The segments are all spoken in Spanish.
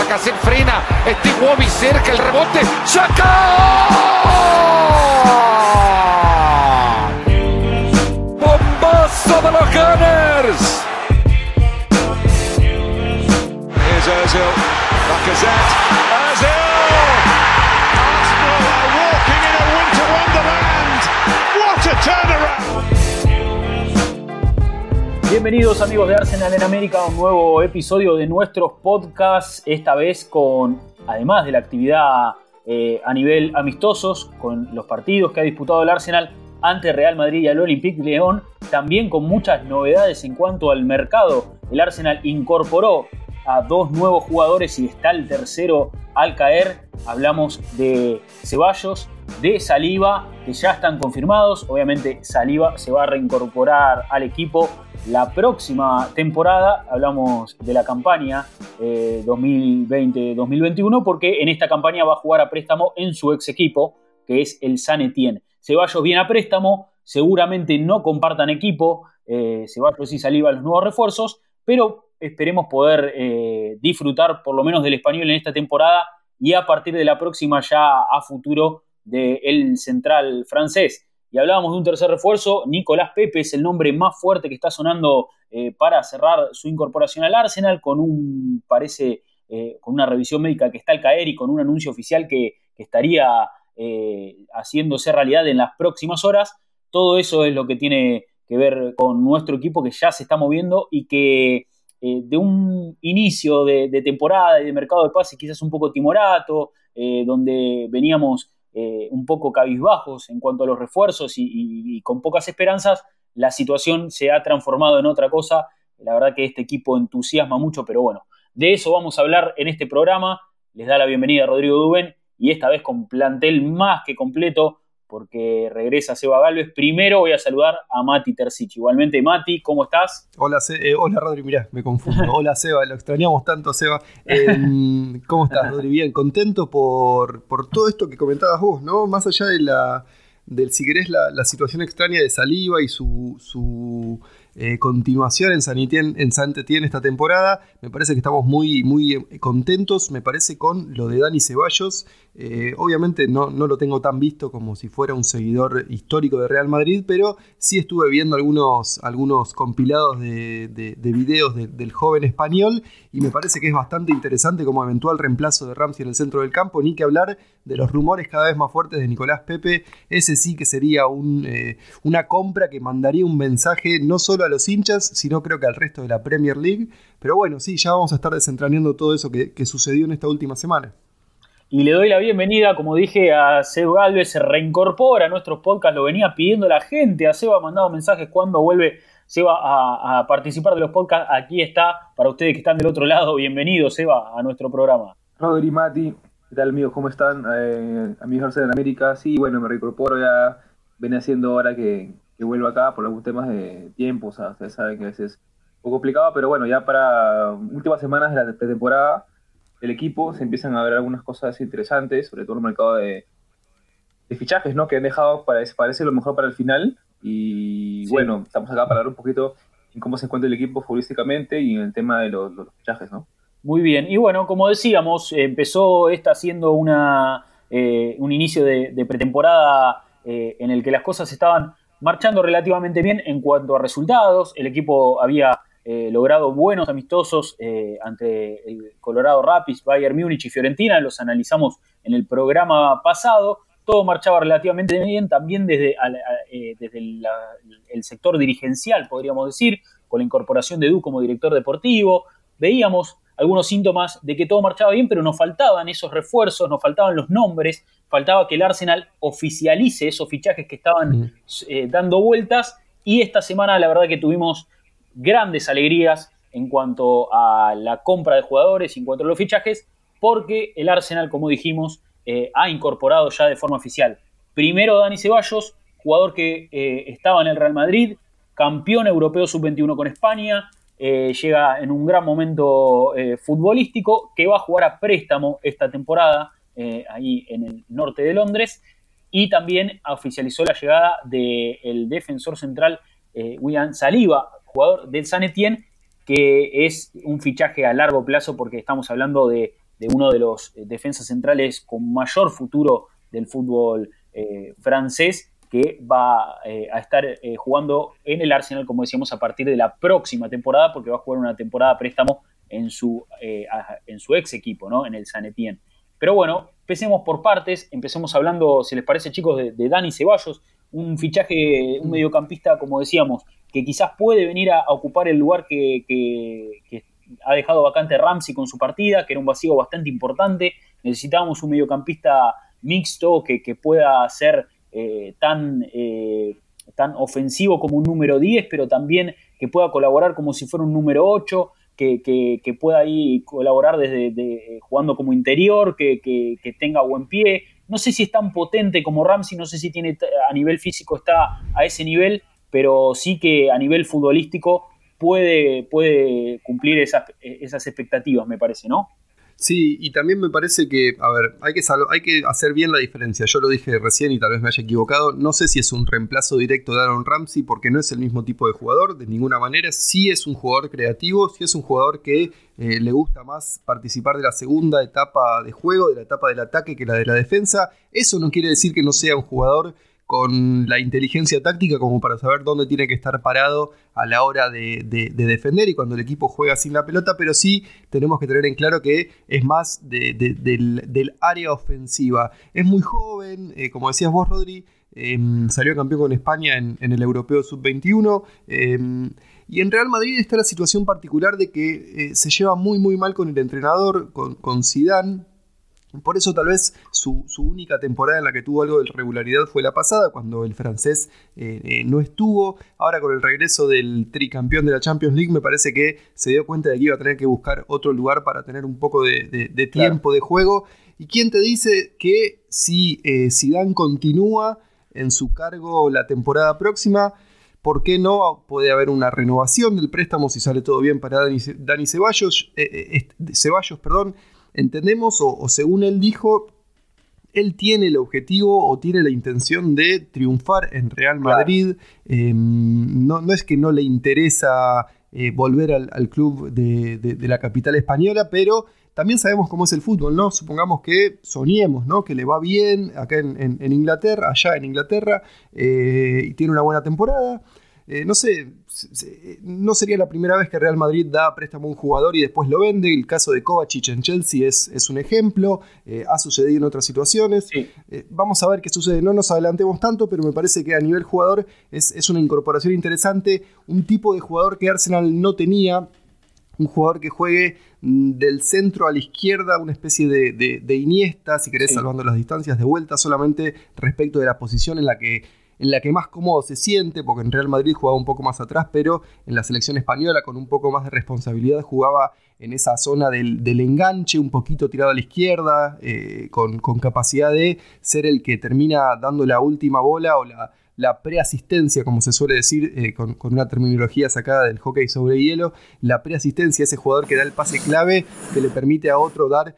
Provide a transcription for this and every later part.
Bacasset frena, Steve Wobby cerca, el rebote, ¡saca! ¡Bombazo de los Gunners! Here's Ozil, Bacasset, Ozil! Arsenal are walking in a winter wonderland! What a turnaround! Bienvenidos amigos de Arsenal en América a un nuevo episodio de nuestros podcasts, esta vez con, además de la actividad a nivel amistosos, con los partidos que ha disputado el Arsenal ante Real Madrid y al Olympique de Lyon, también con muchas novedades en cuanto al mercado. El Arsenal incorporó a dos nuevos jugadores y está el tercero al caer. Hablamos de Ceballos, de Saliba, que ya están confirmados. Obviamente Saliba se va a reincorporar al equipo la próxima temporada. Hablamos de la campaña 2020-2021 porque en esta campaña va a jugar a préstamo en su ex equipo, que es el Saint-Étienne. Ceballos viene a préstamo, seguramente no compartan equipo, Ceballos y Saliba los nuevos refuerzos, pero esperemos poder disfrutar por lo menos del español en esta temporada y a partir de la próxima ya a futuro del central francés. Y hablábamos de un tercer refuerzo, Nicolás Pepe es el nombre más fuerte que está sonando para cerrar su incorporación al Arsenal, con con una revisión médica que está al caer y con un anuncio oficial que estaría haciéndose realidad en las próximas horas. Todo eso es lo que tiene que ver con nuestro equipo, que ya se está moviendo y que de un inicio de temporada y de mercado de pases quizás un poco timorato, donde veníamos un poco cabizbajos en cuanto a los refuerzos y con pocas esperanzas, la situación se ha transformado en otra cosa. La verdad que este equipo entusiasma mucho, pero bueno, de eso vamos a hablar en este programa. Les da la bienvenida a Rodrigo Duben y esta vez con plantel más que completo porque regresa Seba Galvez. Primero voy a saludar a Mati Terzic. Igualmente, Mati, ¿cómo estás? Hola, hola Rodri, mirá, me confundo. Hola Seba, lo extrañamos tanto, Seba. ¿Cómo estás, Rodri? Bien, contento por todo esto que comentabas vos, ¿no? Más allá de si querés, la situación extraña de Saliba y su continuación en Saint-Étienne esta temporada, me parece que estamos muy, muy contentos, me parece, con lo de Dani Ceballos. Obviamente no lo tengo tan visto como si fuera un seguidor histórico de Real Madrid, pero sí estuve viendo algunos compilados de videos del joven español y me parece que es bastante interesante como eventual reemplazo de Ramsey en el centro del campo, ni que hablar de los rumores cada vez más fuertes de Nicolás Pepe. Ese sí que sería una compra que mandaría un mensaje no solo a los hinchas, sino creo que al resto de la Premier League. Pero bueno, sí, ya vamos a estar desentrañando todo eso que sucedió en esta última semana. Y le doy la bienvenida, como dije, a Seba Galvez. Se reincorpora a nuestros podcasts, lo venía pidiendo la gente. A Seba ha mandado mensajes cuando vuelve Seba a participar de los podcasts. Aquí está, para ustedes que están del otro lado. Bienvenido, Seba, a nuestro programa. Rodri, Mati, ¿qué tal, amigos? ¿Cómo están? Amigos de Arsenal en América. Sí, bueno, me reincorporo, ya venía haciendo ahora que vuelvo acá por algunos temas de tiempo. O sea, ustedes saben que a veces es un poco complicado, pero bueno, ya para últimas semanas de la pretemporada del equipo se empiezan a ver algunas cosas interesantes, sobre todo en el mercado de fichajes, ¿no? Que han dejado, parece lo mejor para el final. Y sí, bueno, estamos acá para hablar un poquito en cómo se encuentra el equipo futbolísticamente y en el tema de los fichajes, ¿no? Muy bien, y bueno, como decíamos, empezó esta siendo un inicio de pretemporada en el que las cosas estaban marchando relativamente bien en cuanto a resultados. El equipo había logrado buenos amistosos ante el Colorado Rapids, Bayern Múnich y Fiorentina. Los analizamos en el programa pasado. Todo marchaba relativamente bien, también desde el sector dirigencial, podríamos decir, con la incorporación de Edu como director deportivo. Veíamos algunos síntomas de que todo marchaba bien, pero nos faltaban esos refuerzos, nos faltaban los nombres, faltaba que el Arsenal oficialice esos fichajes que estaban dando vueltas. Y esta semana la verdad que tuvimos grandes alegrías en cuanto a la compra de jugadores, en cuanto a los fichajes, porque el Arsenal, como dijimos, ha incorporado ya de forma oficial primero Dani Ceballos, jugador que estaba en el Real Madrid, campeón europeo sub-21 con España, llega en un gran momento futbolístico, que va a jugar a préstamo esta temporada ahí en el norte de Londres, y también oficializó la llegada del defensor central William Saliba, jugador del Saint-Étienne, que es un fichaje a largo plazo porque estamos hablando de de uno de los defensas centrales con mayor futuro del fútbol francés, que va a estar jugando en el Arsenal, como decíamos, a partir de la próxima temporada, porque va a jugar una temporada a préstamo en su ex equipo, ¿no? En el Saint Etienne. Pero bueno, empecemos por partes, empecemos hablando, si les parece, chicos, de Dani Ceballos, un fichaje, un mediocampista, como decíamos, que quizás puede venir a ocupar el lugar que ha dejado vacante Ramsey con su partida, que era un vacío bastante importante. Necesitábamos un mediocampista mixto que pueda ser tan ofensivo como un número 10, pero también que pueda colaborar como si fuera un número 8, que pueda ahí colaborar desde jugando como interior, que tenga buen pie. No sé si es tan potente como Ramsey, no sé si tiene a nivel físico está a ese nivel, pero sí que a nivel futbolístico puede cumplir esas expectativas, me parece, ¿no? Sí, y también me parece que, a ver, hay que hacer bien la diferencia. Yo lo dije recién y tal vez me haya equivocado. No sé si es un reemplazo directo de Aaron Ramsey, porque no es el mismo tipo de jugador, de ninguna manera. Sí es un jugador creativo, sí es un jugador que le gusta más participar de la segunda etapa de juego, de la etapa del ataque, que la de la defensa. Eso no quiere decir que no sea un jugador con la inteligencia táctica como para saber dónde tiene que estar parado a la hora de defender y cuando el equipo juega sin la pelota, pero sí tenemos que tener en claro que es más del área ofensiva. Es muy joven, como decías vos, Rodri, salió campeón con España en el Europeo Sub-21, y en Real Madrid está la situación particular de que se lleva muy muy mal con el entrenador, con Zidane. Por eso tal vez su única temporada en la que tuvo algo de regularidad fue la pasada, cuando el francés no estuvo. Ahora con el regreso del tricampeón de la Champions League me parece que se dio cuenta de que iba a tener que buscar otro lugar para tener un poco de tiempo de juego. ¿Y quién te dice que si Zidane continúa en su cargo la temporada próxima, por qué no puede haber una renovación del préstamo si sale todo bien para Dani Ceballos? Entendemos, o según él dijo, él tiene el objetivo o tiene la intención de triunfar en Real Madrid. Claro. No es que no le interesa volver al club de la capital española, pero también sabemos cómo es el fútbol, ¿no? Supongamos que soñemos, ¿no? Que le va bien acá en Inglaterra, allá en Inglaterra, y tiene una buena temporada. No sé, no sería la primera vez que Real Madrid da préstamo a un jugador y después lo vende. El caso de Kovacic en Chelsea es un ejemplo, ha sucedido en otras situaciones. Sí. Vamos a ver qué sucede, no nos adelantemos tanto, pero me parece que a nivel jugador es una incorporación interesante, un tipo de jugador que Arsenal no tenía, un jugador que juegue del centro a la izquierda, una especie de Iniesta, si querés, sí, salvando las distancias de vuelta, solamente respecto de la posición en la que más cómodo se siente, porque en Real Madrid jugaba un poco más atrás, pero en la selección española con un poco más de responsabilidad jugaba en esa zona del enganche, un poquito tirado a la izquierda, con capacidad de ser el que termina dando la última bola o la preasistencia, como se suele decir, con una terminología sacada del hockey sobre hielo, la preasistencia, ese jugador que da el pase clave que le permite a otro dar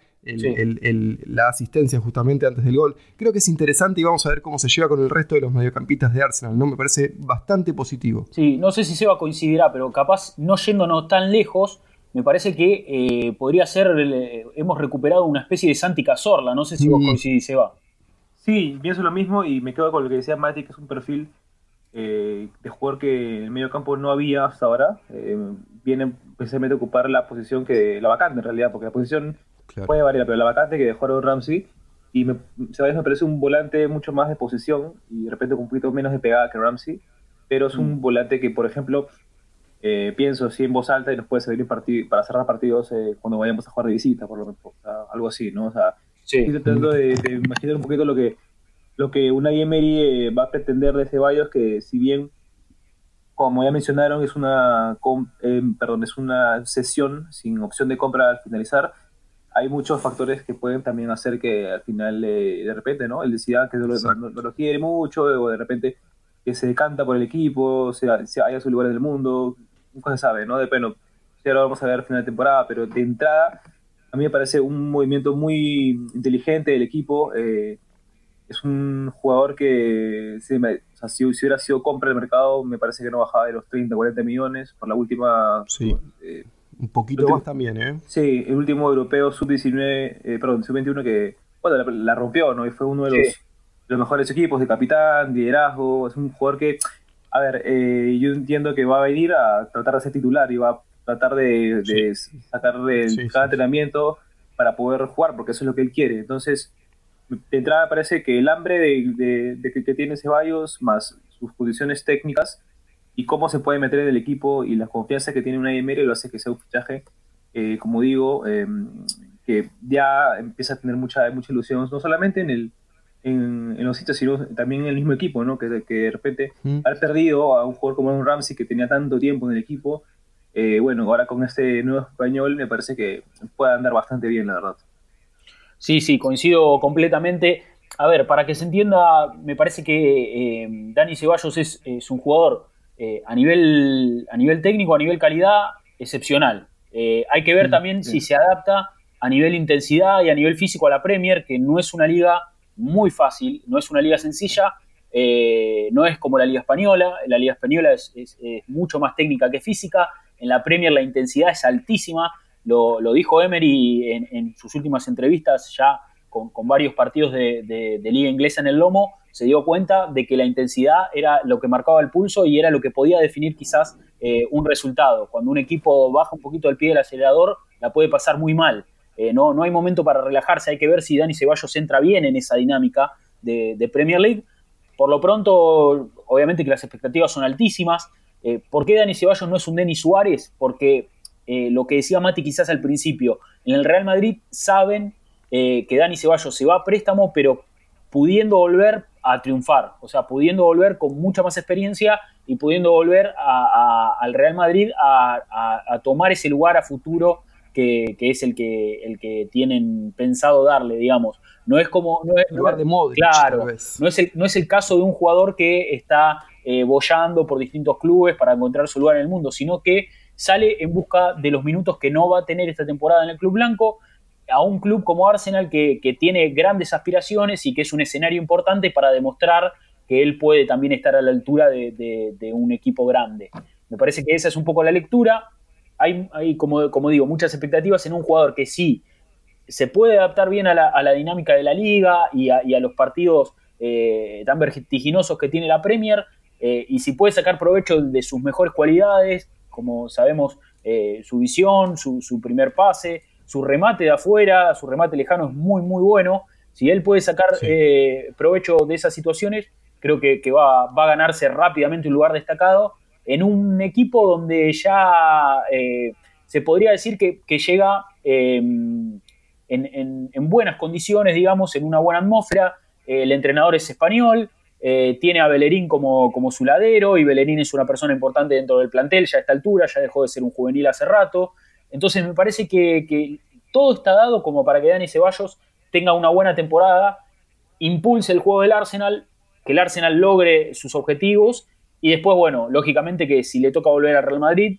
la asistencia justamente antes del gol. Creo que es interesante y vamos a ver cómo se lleva con el resto de los mediocampistas de Arsenal, ¿no? Me parece bastante positivo. Sí, no sé si Seba coincidirá, pero capaz no yéndonos tan lejos, me parece que podría ser, hemos recuperado una especie de Santi Cazorla, no sé si vos coincidís, Seba. Sí, pienso lo mismo y me quedo con lo que decía Mati, que es un perfil de jugador que en el medio campo no había hasta ahora. Viene precisamente a ocupar la posición la vacante en realidad, porque la posición puede variar, pero la vacante que dejó Aaron Ramsey, y Ceballos me parece un volante mucho más de posición y de repente con un poquito menos de pegada que Ramsey, pero es un volante que, por ejemplo, pienso así en voz alta y nos puede servir para cerrar partidos cuando vayamos a jugar de visita, por lo menos, o sea, algo así, ¿no? O sea, estoy tratando de imaginar un poquito lo que Unai Emery va a pretender de Ceballos, que si bien, como ya mencionaron, es una cesión sin opción de compra al finalizar, hay muchos factores que pueden también hacer que al final, de repente, ¿no? Él decida que no lo quiere mucho, o de repente que se decanta por el equipo, se haya su lugar en el mundo, nunca se sabe, ¿no? Depende, ya lo vamos a ver al final de temporada, pero de entrada, a mí me parece un movimiento muy inteligente del equipo. Es un jugador que, si hubiera sido compra del mercado, me parece que no bajaba de los 30, 40 millones por la última... Sí. Un poquito más también, ¿eh? Sí, el último europeo sub-21 que, bueno, la rompió, ¿no? Y fue uno de los mejores equipos de capitán, liderazgo. Es un jugador que, a ver, yo entiendo que va a venir a tratar de ser titular y va a tratar de sacar de cada entrenamiento para poder jugar, porque eso es lo que él quiere. Entonces, de entrada parece que el hambre que tiene Ceballos, más sus condiciones técnicas y cómo se puede meter en el equipo y la confianza que tiene Unai Emery lo hace que sea un fichaje, como digo, que ya empieza a tener mucha ilusión, no solamente en los sitios, sino también en el mismo equipo, ¿no? Que de repente haber perdido a un jugador como Aaron Ramsey, que tenía tanto tiempo en el equipo, bueno, ahora con este nuevo español me parece que puede andar bastante bien, la verdad. Sí, coincido completamente. A ver, para que se entienda, me parece que Dani Ceballos es un jugador a nivel técnico, a nivel calidad, excepcional. Hay que ver también si se adapta a nivel intensidad y a nivel físico a la Premier, que no es una liga muy fácil, no es una liga sencilla, no es como la Liga Española. La Liga Española es mucho más técnica que física. En la Premier la intensidad es altísima. Lo dijo Emery en sus últimas entrevistas, ya con varios partidos de liga inglesa en el lomo, se dio cuenta de que la intensidad era lo que marcaba el pulso y era lo que podía definir quizás un resultado. Cuando un equipo baja un poquito el pie del acelerador, la puede pasar muy mal. No hay momento para relajarse, hay que ver si Dani Ceballos entra bien en esa dinámica de Premier League. Por lo pronto, obviamente que las expectativas son altísimas. ¿Por qué Dani Ceballos no es un Denis Suárez? Porque lo que decía Mati quizás al principio, en el Real Madrid saben que Dani Ceballos se va a préstamo, pero pudiendo volver a triunfar, o sea, pudiendo volver con mucha más experiencia y pudiendo volver al Real Madrid a tomar ese lugar a futuro que es el que tienen pensado darle, digamos. No es como... lugar de Modric, claro, no es el caso de un jugador que está boyando por distintos clubes para encontrar su lugar en el mundo, sino que sale en busca de los minutos que no va a tener esta temporada en el club blanco, a un club como Arsenal que tiene grandes aspiraciones y que es un escenario importante para demostrar que él puede también estar a la altura de un equipo grande. Me parece que esa es un poco la lectura. Hay como digo, muchas expectativas en un jugador que sí se puede adaptar bien a la dinámica de la liga y a los partidos tan vertiginosos que tiene la Premier, y si puede sacar provecho de sus mejores cualidades, como sabemos, su visión, su primer pase, su remate de afuera, su remate lejano es muy, muy bueno. Si él puede sacar provecho de esas situaciones, creo que va a ganarse rápidamente un lugar destacado en un equipo donde ya se podría decir que llega en buenas condiciones, digamos, en una buena atmósfera. El entrenador es español, tiene a Bellerín como su ladero, y Bellerín es una persona importante dentro del plantel ya a esta altura, ya dejó de ser un juvenil hace rato. Entonces me parece que todo está dado como para que Dani Ceballos tenga una buena temporada, impulse el juego del Arsenal, que el Arsenal logre sus objetivos, y después, bueno, lógicamente que si le toca volver al Real Madrid,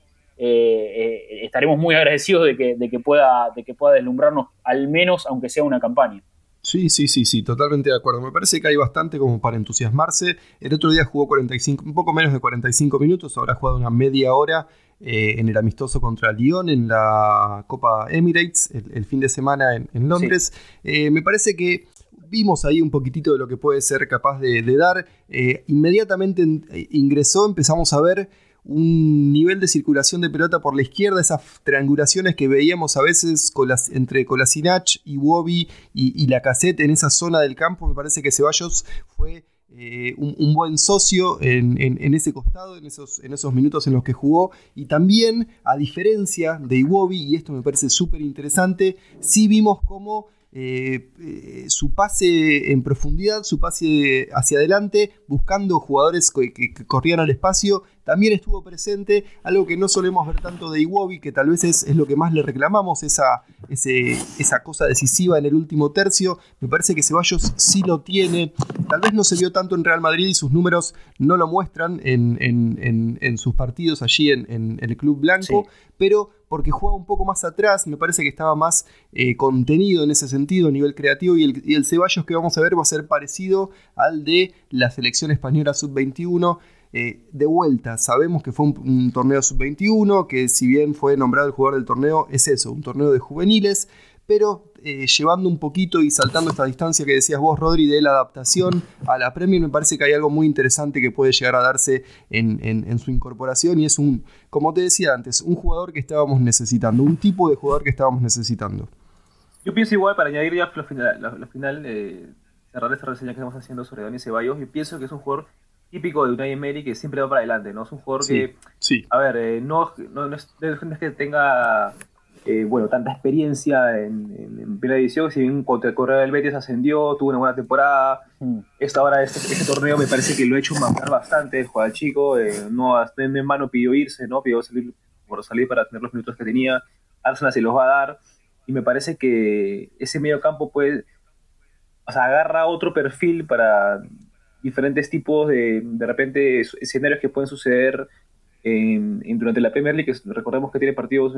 estaremos muy agradecidos de que pueda deslumbrarnos, al menos aunque sea una campaña. Sí, totalmente de acuerdo. Me parece que hay bastante como para entusiasmarse. El otro día jugó un poco menos de 45 minutos, ahora ha jugado una media hora en el amistoso contra Lyon en la Copa Emirates el fin de semana en Londres. Sí. Me parece que vimos ahí un poquitito de lo que puede ser capaz de dar. Inmediatamente ingresó, empezamos a ver un nivel de circulación de pelota por la izquierda, esas triangulaciones que veíamos a veces entre Kolasinac, Iwobi y Lacazette en esa zona del campo. Me parece que Ceballos fue un buen socio en ese costado, en esos minutos en los que jugó, y también, a diferencia de Iwobi, y esto me parece súper interesante, sí vimos cómo su pase en profundidad, su pase hacia adelante, buscando jugadores que corrían al espacio, también estuvo presente, algo que no solemos ver tanto de Iwobi, que tal vez es lo que más le reclamamos, esa cosa decisiva en el último tercio. Me parece que Ceballos sí lo tiene, tal vez no se vio tanto en Real Madrid y sus números no lo muestran en sus partidos allí en el club blanco, sí, pero porque jugaba un poco más atrás, me parece que estaba más contenido en ese sentido a nivel creativo, y el Ceballos que vamos a ver va a ser parecido al de la selección española sub-21. De vuelta, sabemos que fue un torneo sub-21, que si bien fue nombrado el jugador del torneo, es eso, un torneo de juveniles, pero llevando un poquito y saltando esta distancia que decías vos, Rodri, de la adaptación a la Premier, me parece que hay algo muy interesante que puede llegar a darse en su incorporación, y es como te decía antes, un jugador que estábamos necesitando, un tipo de jugador que estábamos necesitando. Yo pienso igual, para añadir ya lo final, cerrar esta reseña que estamos haciendo sobre Dani Ceballos, yo pienso que es un jugador típico de Unai Emery que siempre va para adelante, ¿no? Es un jugador que, a ver, no es que tenga tanta experiencia en primera división, si bien contra el Correa del Betis ascendió, tuvo una buena temporada. Este torneo me parece que lo ha hecho marcar bastante, juega al chico, no en mano pidió irse, ¿no? Pidió salir para tener los minutos que tenía. Arsenal se los va a dar, y me parece que ese medio campo puede, agarra otro perfil para diferentes tipos de repente escenarios que pueden suceder durante la Premier League. Recordemos que tiene partidos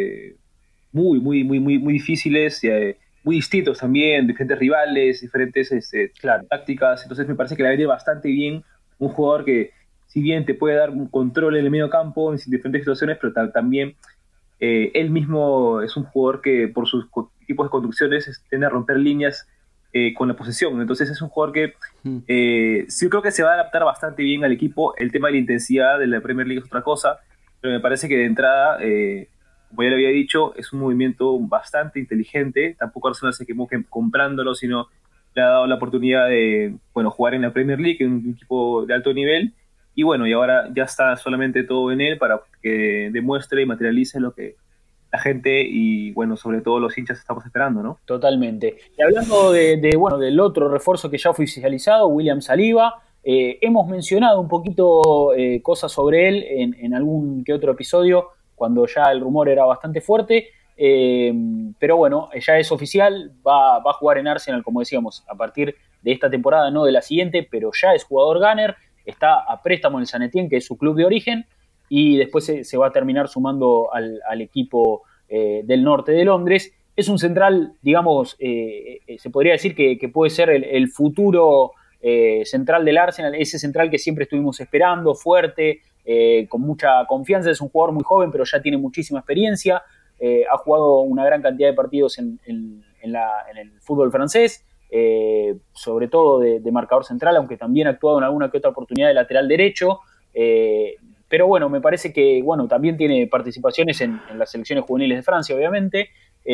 muy difíciles, muy distintos también, diferentes rivales, diferentes tácticas. Entonces me parece que le viene bastante bien un jugador que, si bien te puede dar un control en el medio campo en diferentes situaciones, pero también él mismo es un jugador que por sus tipos de conducciones tiende a romper líneas con la posesión. Entonces es un jugador que sí creo que se va a adaptar bastante bien al equipo. El tema de la intensidad de la Premier League es otra cosa, pero me parece que de entrada, como ya le había dicho, es un movimiento bastante inteligente. Tampoco Arsenal se quemó comprándolo, sino le ha dado la oportunidad de jugar en la Premier League, en un equipo de alto nivel, y y ahora ya está solamente todo en él para que demuestre y materialice lo que la gente y sobre todo los hinchas estamos esperando, ¿no? Totalmente. Y hablando del otro refuerzo que ya fue oficializado, William Saliba, hemos mencionado un poquito cosas sobre él en algún que otro episodio, cuando ya el rumor era bastante fuerte, pero bueno, ya es oficial, va a jugar en Arsenal, como decíamos, a partir de esta temporada, no de la siguiente, pero ya es jugador gunner, está a préstamo en el San Etienne, que es su club de origen, y después se va a terminar sumando al equipo del norte de Londres. Es un central, digamos, se podría decir que puede ser el futuro central del Arsenal, ese central que siempre estuvimos esperando, fuerte, con mucha confianza. Es un jugador muy joven, pero ya tiene muchísima experiencia, ha jugado una gran cantidad de partidos en el fútbol francés, sobre todo de marcador central, aunque también ha actuado en alguna que otra oportunidad de lateral derecho, pero bueno, me parece que también tiene participaciones en las selecciones juveniles de Francia, obviamente,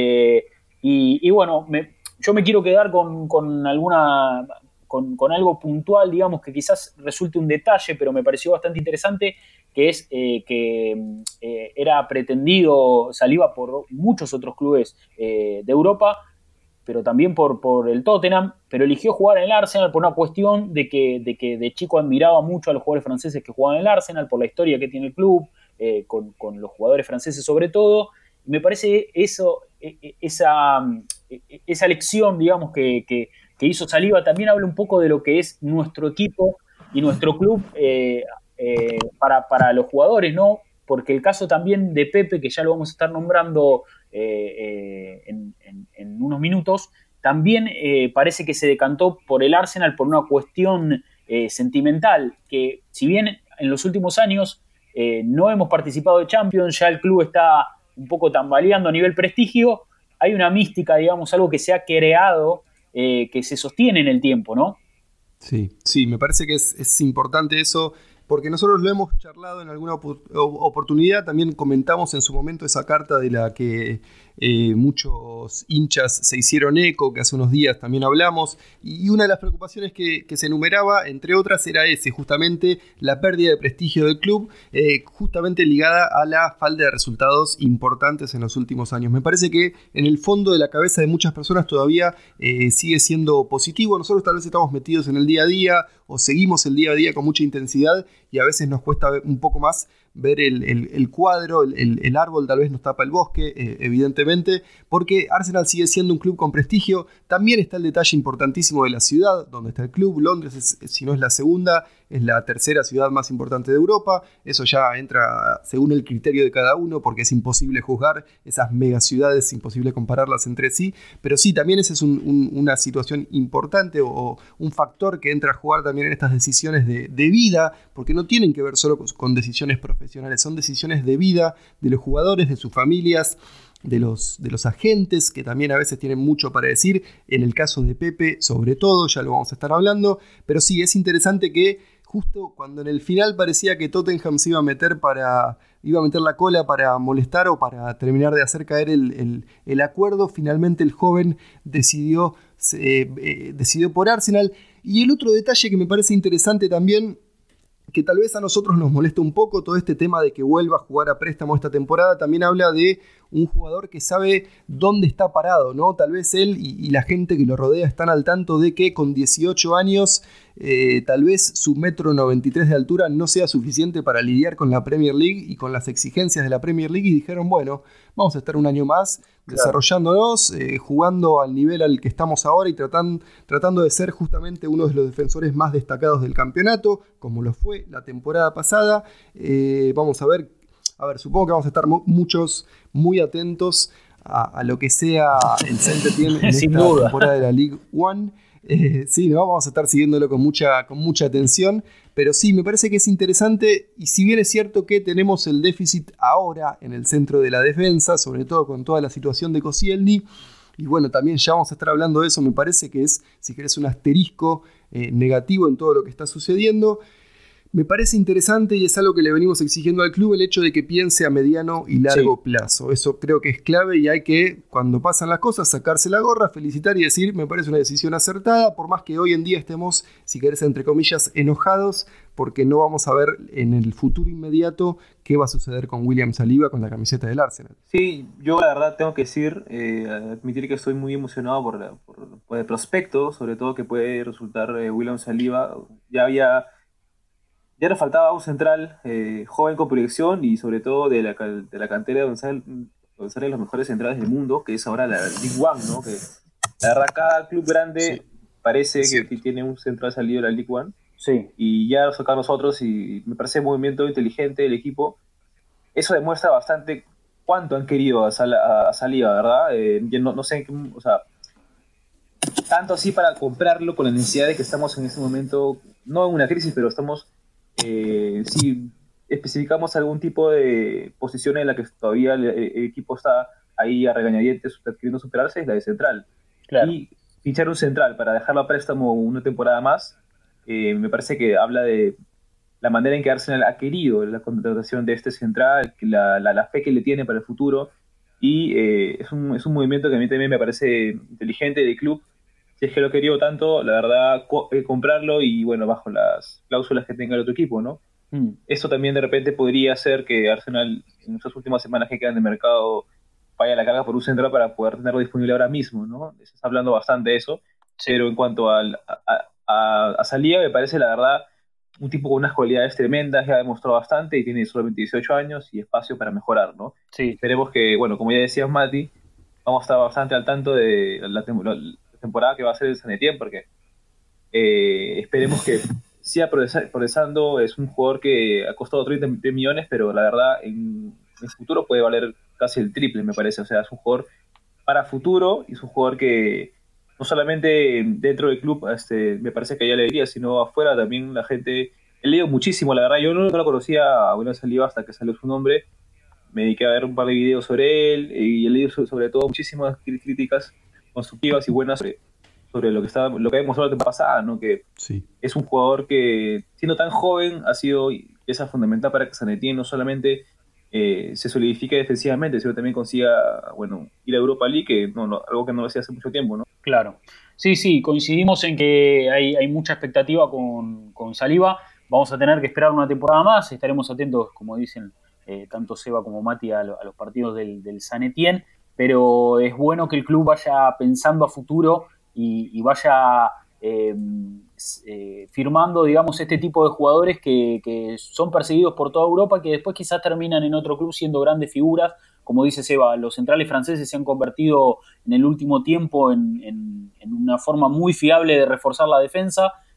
yo me quiero quedar con algo puntual, digamos, que quizás resulte un detalle, pero me pareció bastante interesante, que es que era pretendido Saliba por muchos otros clubes de Europa, pero también por el Tottenham, pero eligió jugar en el Arsenal por una cuestión de que de chico admiraba mucho a los jugadores franceses que jugaban en el Arsenal, por la historia que tiene el club, con los jugadores franceses sobre todo. Y me parece esa lección, digamos, que hizo Saliba también habla un poco de lo que es nuestro equipo y nuestro club para los jugadores, ¿no? Porque el caso también de Pepe, que ya lo vamos a estar nombrando en unos minutos, también parece que se decantó por el Arsenal por una cuestión sentimental, que si bien en los últimos años no hemos participado de Champions, ya el club está un poco tambaleando a nivel prestigio, hay una mística, digamos, algo que se ha creado, que se sostiene en el tiempo, ¿no? Sí, me parece que es importante eso, porque nosotros lo hemos charlado en alguna oportunidad, también comentamos en su momento esa carta de la que muchos hinchas se hicieron eco, que hace unos días también hablamos, y una de las preocupaciones que se enumeraba, entre otras, era justamente la pérdida de prestigio del club, justamente ligada a la falta de resultados importantes en los últimos años. Me parece que en el fondo de la cabeza de muchas personas todavía sigue siendo positivo. Nosotros tal vez estamos metidos en el día a día, o seguimos el día a día con mucha intensidad, y a veces nos cuesta un poco más ver el cuadro, el árbol tal vez nos tapa el bosque, evidentemente, porque Arsenal sigue siendo un club con prestigio. También está el detalle importantísimo de la ciudad, donde está el club. Londres, si no es la segunda es la tercera ciudad más importante de Europa. Eso ya entra según el criterio de cada uno, porque es imposible juzgar esas megaciudades, es imposible compararlas entre sí. Pero sí, también esa es una situación importante o un factor que entra a jugar también en estas decisiones de vida, porque no tienen que ver solo con decisiones profesionales, son decisiones de vida de los jugadores, de sus familias, de los agentes, que también a veces tienen mucho para decir, en el caso de Pepe sobre todo, ya lo vamos a estar hablando, pero sí, es interesante que justo cuando en el final parecía que Tottenham se iba a meter la cola para molestar o para terminar de hacer caer el acuerdo, finalmente el joven decidió por Arsenal. Y el otro detalle que me parece interesante también, que tal vez a nosotros nos molesta un poco, todo este tema de que vuelva a jugar a préstamo esta temporada, también habla de un jugador que sabe dónde está parado, ¿no? Tal vez él y la gente que lo rodea están al tanto de que con 18 años tal vez su 1,93 m de altura no sea suficiente para lidiar con la Premier League y con las exigencias de la Premier League, y dijeron, bueno, vamos a estar un año más desarrollándonos, jugando al nivel al que estamos ahora y tratando de ser justamente uno de los defensores más destacados del campeonato, como lo fue la temporada pasada. Vamos a ver, supongo que vamos a estar muchos muy atentos a lo que sea el Saint-Étienne en esta temporada de la League One. Sí, ¿no? Vamos a estar siguiéndolo con mucha atención, pero sí, me parece que es interesante, y si bien es cierto que tenemos el déficit ahora en el centro de la defensa, sobre todo con toda la situación de Koscielny, y bueno, también ya vamos a estar hablando de eso, me parece que es, si querés, un asterisco negativo en todo lo que está sucediendo. Me parece interesante, y es algo que le venimos exigiendo al club, el hecho de que piense a mediano y largo plazo. Eso creo que es clave, y hay que, cuando pasan las cosas, sacarse la gorra, felicitar y decir, me parece una decisión acertada, por más que hoy en día estemos, si querés, entre comillas, enojados, porque no vamos a ver en el futuro inmediato qué va a suceder con William Saliba con la camiseta del Arsenal. Sí, yo la verdad tengo que decir, admitir que estoy muy emocionado por el prospecto, sobre todo que puede resultar William Saliba. Ya nos faltaba un central joven con proyección, y sobre todo de la cantera donde salen los mejores centrales del mundo, que es ahora la League One, ¿no? Que la verdad, cada club grande parece que tiene un central salido de la League One. Sí. Y ya lo sacan nosotros, y me parece un movimiento inteligente del equipo. Eso demuestra bastante cuánto han querido a Saliba, ¿verdad? Yo no sé, o sea, tanto así para comprarlo, con la necesidad de que estamos en este momento, no en una crisis, pero estamos... si especificamos algún tipo de posición en la que todavía el equipo está ahí a regañadientes queriendo superarse, es la de central. Claro. Y fichar un central para dejarlo a préstamo una temporada más, me parece que habla de la manera en que Arsenal ha querido la contratación de este central, la fe que le tiene para el futuro, y es un movimiento que a mí también me parece inteligente del club. Si es que lo quería tanto, la verdad, comprarlo, y bueno, bajo las cláusulas que tenga el otro equipo, ¿no? Eso también de repente podría hacer que Arsenal, en estas últimas semanas que quedan de mercado, vaya a la carga por un central para poder tenerlo disponible ahora mismo, ¿no? Se está hablando bastante de eso, pero en cuanto a Saliba, me parece, la verdad, un tipo con unas cualidades tremendas, ya ha demostrado bastante, y tiene solamente 18 años y espacio para mejorar, ¿no? Sí. Esperemos que, bueno, como ya decías, Mati, vamos a estar bastante al tanto de la temporada que va a ser el Saint-Étienne, porque esperemos que siga progresando. Es un jugador que ha costado 30 millones, pero la verdad en el futuro puede valer casi el triple, me parece. O sea, es un jugador para futuro, y es un jugador que no solamente dentro del club me parece que ya le diría, sino afuera también la gente... He leído muchísimo, la verdad. Yo no lo conocía a William Saliba hasta que salió su nombre. Me dediqué a ver un par de videos sobre él, y he leído sobre todo muchísimas críticas constructivas y buenas sobre lo que ha demostrado la temporada pasada, ¿no? Que es un jugador que, siendo tan joven, ha sido pieza fundamental para que Saint-Étienne no solamente se solidifique defensivamente, sino también consiga, bueno, ir a Europa League, que algo que no lo hacía hace mucho tiempo, ¿no? Claro. Sí, coincidimos en que hay mucha expectativa con Saliba. Vamos a tener que esperar una temporada más. Estaremos atentos, como dicen tanto Seba como Mati, a los partidos del Saint-Étienne. Pero es bueno que el club vaya pensando a futuro y vaya firmando, digamos, este tipo de jugadores que son perseguidos por toda Europa, que después quizás terminan en otro club siendo grandes figuras. Como dice Seba, los centrales franceses se han convertido en el último tiempo en una forma muy fiable de reforzar la defensa.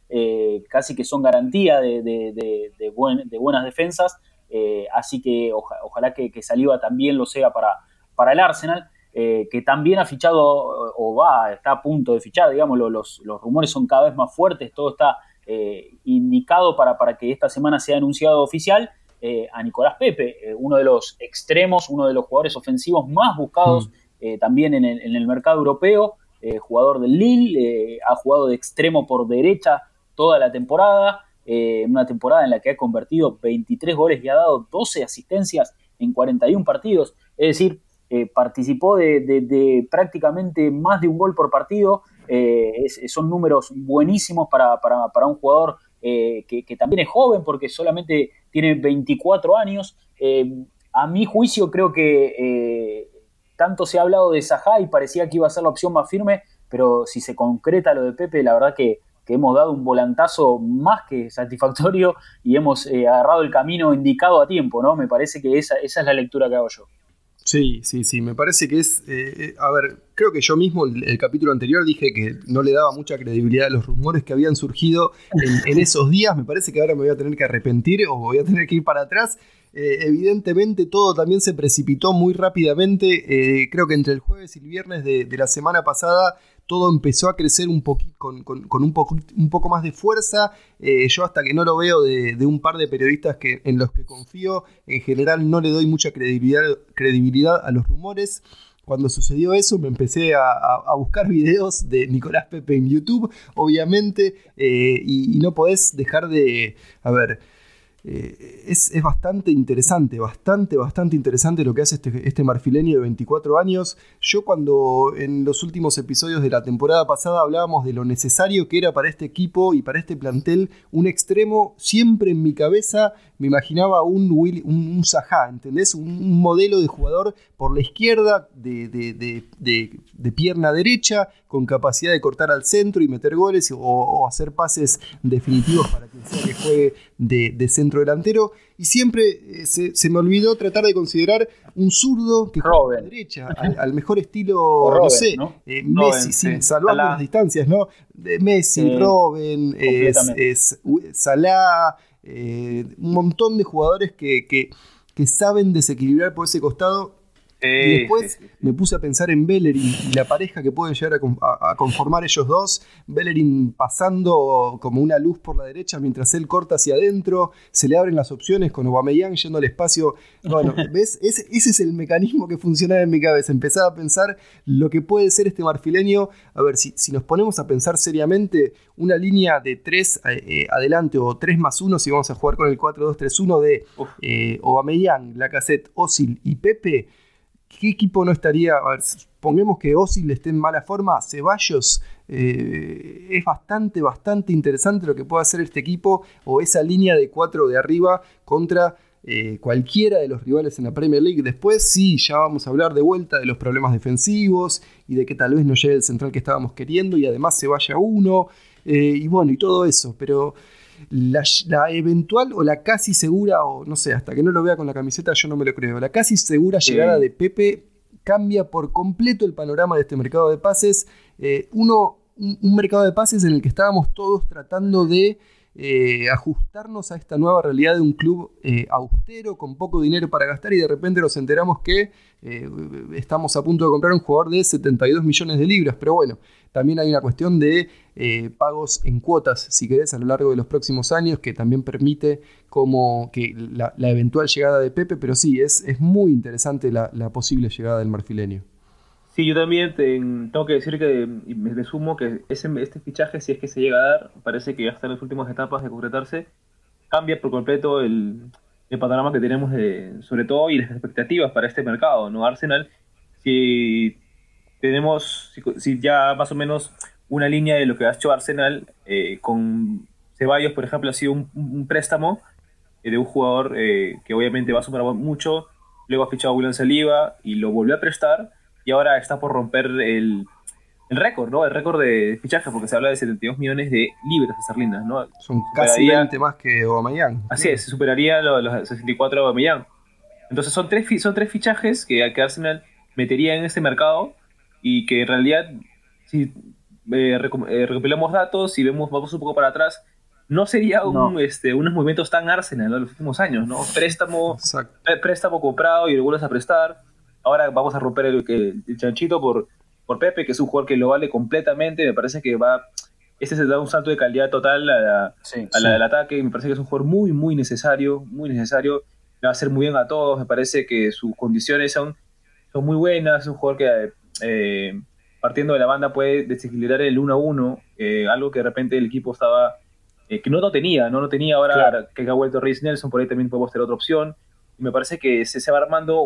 casi que son garantía de buenas defensas, así que ojalá que Saliba también lo sea para el Arsenal, que también ha fichado está a punto de fichar, digamos, los rumores son cada vez más fuertes, todo está indicado para que esta semana sea anunciado oficial, a Nicolás Pepe, uno de los extremos, uno de los jugadores ofensivos más buscados también en el mercado europeo, jugador del Lille, ha jugado de extremo por derecha toda la temporada, una temporada en la que ha convertido 23 goles y ha dado 12 asistencias en 41 partidos, es decir, participó de prácticamente más de un gol por partido, son números buenísimos para un jugador que también es joven porque solamente tiene 24 años. A mi juicio creo que tanto se ha hablado de Zaha y parecía que iba a ser la opción más firme, pero si se concreta lo de Pepe, la verdad que hemos dado un volantazo más que satisfactorio y hemos agarrado el camino indicado a tiempo, ¿no? Me parece que esa es la lectura que hago yo. Sí, me parece que es... a ver, creo que yo mismo el capítulo anterior dije que no le daba mucha credibilidad a los rumores que habían surgido en esos días. Me parece que ahora me voy a tener que arrepentir o voy a tener que ir para atrás. Evidentemente todo también se precipitó muy rápidamente. Creo que entre el jueves y el viernes de la semana pasada todo empezó a crecer un poquito con un poco más de fuerza. Yo hasta que no lo veo de un par de periodistas en los que confío, en general no le doy mucha credibilidad a los rumores. Cuando sucedió eso me empecé a buscar videos de Nicolás Pepe en YouTube, obviamente, y no podés dejar de... A ver... Es bastante interesante, bastante interesante lo que hace este marfileño de 24 años. Yo cuando en los últimos episodios de la temporada pasada hablábamos de lo necesario que era para este equipo y para este plantel un extremo, siempre en mi cabeza me imaginaba un Zaha, ¿entendés? Un modelo de jugador por la izquierda, de pierna derecha, con capacidad de cortar al centro y meter goles o hacer pases definitivos para quien sea que juegue de centro delantero. Y siempre se me olvidó tratar de considerar un zurdo que juega a la derecha, al mejor estilo, Robben, no sé, ¿no? Messi, sí, salvando las distancias, ¿no? De Messi, Robben, Salah, un montón de jugadores que saben desequilibrar por ese costado. Y después me puse a pensar en Bellerín y la pareja que pueden llegar a conformar ellos dos. Bellerín pasando como una luz por la derecha mientras él corta hacia adentro. Se le abren las opciones con Aubameyang yendo al espacio. Bueno, ¿ves? Ese es el mecanismo que funcionaba en mi cabeza. Empezaba a pensar lo que puede ser este marfileño. A ver, si nos ponemos a pensar seriamente, una línea de 3 adelante o 3+1, si vamos a jugar con el 4-2-3-1 de Aubameyang, Lacazette, Özil y Pepe. ¿Qué equipo no estaría? A ver, pongamos que Özil esté en mala forma, Ceballos, es bastante interesante lo que puede hacer este equipo o esa línea de 4 de arriba contra cualquiera de los rivales en la Premier League. Después sí, ya vamos a hablar de vuelta de los problemas defensivos y de que tal vez no llegue el central que estábamos queriendo y además se vaya uno, y bueno, y todo eso, pero... La eventual o la casi segura, o no sé, hasta que no lo vea con la camiseta yo no me lo creo, la casi segura llegada de Pepe cambia por completo el panorama de este mercado de pases. Un mercado de pases en el que estábamos todos tratando de ajustarnos a esta nueva realidad de un club austero, con poco dinero para gastar, y de repente nos enteramos que estamos a punto de comprar un jugador de 72 millones de libras, pero bueno, también hay una cuestión de pagos en cuotas, si querés, a lo largo de los próximos años, que también permite como que la eventual llegada de Pepe, pero sí, es muy interesante la posible llegada del marfileño. Sí, yo también tengo que decir que, y me resumo, que este fichaje, si es que se llega a dar, parece que ya está en las últimas etapas de concretarse, cambia por completo el panorama que tenemos sobre todo y las expectativas para este mercado, ¿no? Arsenal, si ya más o menos una línea de lo que ha hecho Arsenal con Ceballos, por ejemplo, ha sido un préstamo de un jugador que obviamente va a sumar mucho, luego ha fichado a William Saliba y lo volvió a prestar, y ahora está por romper el récord, ¿no? El récord de fichaje, porque se habla de 72 millones de libras esterlinas, ¿no? Son casi 20 más que Aubameyang. Así es, superaría los 64 de Aubameyang. Entonces son tres fichajes que Arsenal metería en este mercado y que en realidad, si recopilamos datos y vamos un poco para atrás, no sería unos movimientos tan Arsenal, ¿no? En los últimos años, ¿no? Préstamo comprado y lo vuelves a prestar. Ahora vamos a romper el chanchito por Pepe, que es un jugador que lo vale completamente. Me parece que se da un salto de calidad total al ataque. Me parece que es un jugador muy, muy necesario, muy necesario. Le va a hacer muy bien a todos. Me parece que sus condiciones son muy buenas. Es un jugador que partiendo de la banda puede desequilibrar el 1-1, algo que de repente el equipo estaba que no tenía ahora. Claro. Que ha vuelto Reis Nelson, por ahí también podemos tener otra opción. Y me parece que se va armando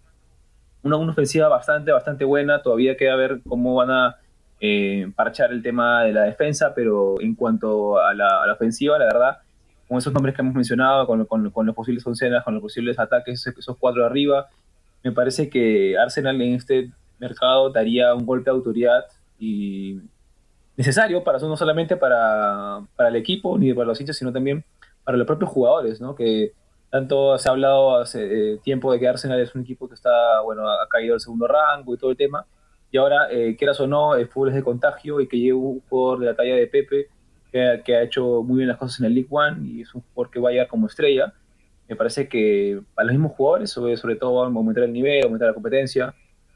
una ofensiva bastante buena. Todavía queda ver cómo van a parchar el tema de la defensa, pero en cuanto a la ofensiva, la verdad, con esos nombres que hemos mencionado, con los posibles oncenas, con los posibles ataques, esos 4 de arriba, me parece que Arsenal en este mercado daría un golpe de autoridad y necesario no solamente para el equipo ni para los hinchas, sino también para los propios jugadores, ¿no? Que tanto se ha hablado hace tiempo de que Arsenal es un equipo que ha caído al segundo rango y todo el tema, y ahora, quieras o no, el fútbol es de contagio, y que llegue un jugador de la talla de Pepe, que ha hecho muy bien las cosas en el League One, y es un jugador que va a llegar como estrella. Me parece que a los mismos jugadores, sobre todo, van a aumentar el nivel, aumentar la competencia.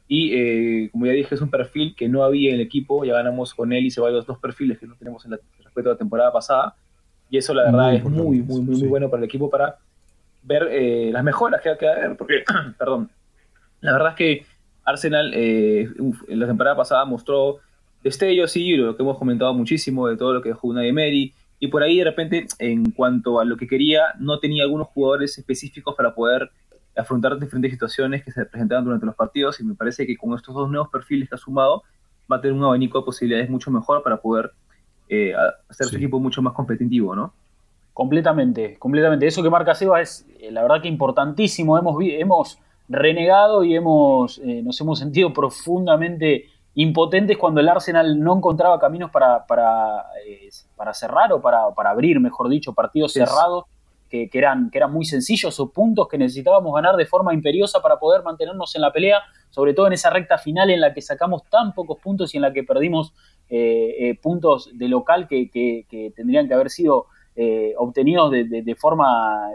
Y como ya dije, es un perfil que no había en el equipo. Ya ganamos con él y Ceballos 2 perfiles que no tenemos respecto a la temporada pasada. Y eso, la verdad, es muy bueno para el equipo, para ver las mejoras que hay que haber. Porque, perdón, la verdad es que Arsenal en la temporada pasada mostró destellos, sí, lo que hemos comentado muchísimo de todo lo que dejó Unai Emery. Y por ahí, de repente, en cuanto a lo que quería, no tenía algunos jugadores específicos para poder afrontar diferentes situaciones que se presentaban durante los partidos, y me parece que con estos 2 nuevos perfiles que ha sumado, va a tener un abanico de posibilidades mucho mejor para poder hacer su equipo mucho más competitivo, ¿no? Completamente. Eso que marca Seba es, la verdad, que importantísimo. Hemos renegado y nos hemos sentido profundamente impotentes cuando el Arsenal no encontraba caminos para cerrar o para abrir, mejor dicho, partidos cerrados que eran muy sencillos, o puntos que necesitábamos ganar de forma imperiosa para poder mantenernos en la pelea, sobre todo en esa recta final en la que sacamos tan pocos puntos y en la que perdimos puntos de local que tendrían que haber sido obtenidos de forma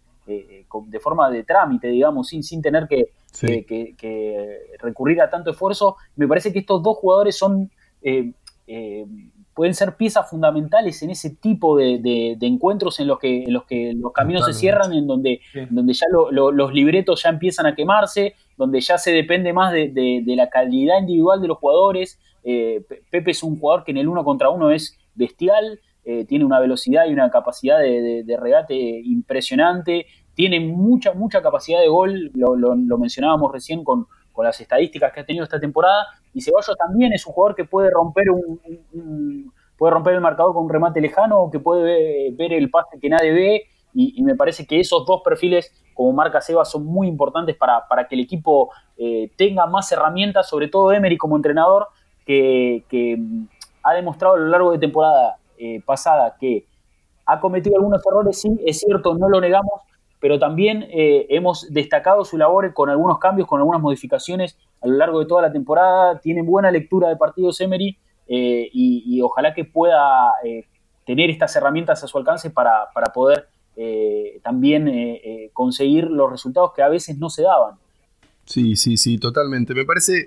de trámite, digamos, sin tener que recurrir a tanto esfuerzo. Me parece que estos 2 jugadores son pueden ser piezas fundamentales en ese tipo de encuentros en los que los caminos se cierran, en donde ya los libretos ya empiezan a quemarse, donde ya se depende más de la calidad individual de los jugadores. Pepe es un jugador que en el 1 contra 1 es bestial, tiene una velocidad y una capacidad de regate impresionante, tiene mucha capacidad de gol, lo mencionábamos recién con las estadísticas que ha tenido esta temporada. Y Ceballos también es un jugador que puede romper el marcador con un remate lejano, o que puede ver el pase que nadie ve, y me parece que esos 2 perfiles, como marca Seba, son muy importantes para que el equipo tenga más herramientas, sobre todo Emery como entrenador, que ha demostrado a lo largo de temporada pasada que ha cometido algunos errores, sí, es cierto, no lo negamos, pero también hemos destacado su labor con algunos cambios, con algunas modificaciones a lo largo de toda la temporada. Tiene buena lectura de partidos Emery, y ojalá que pueda tener estas herramientas a su alcance para poder también conseguir los resultados que a veces no se daban. Sí, totalmente. Me parece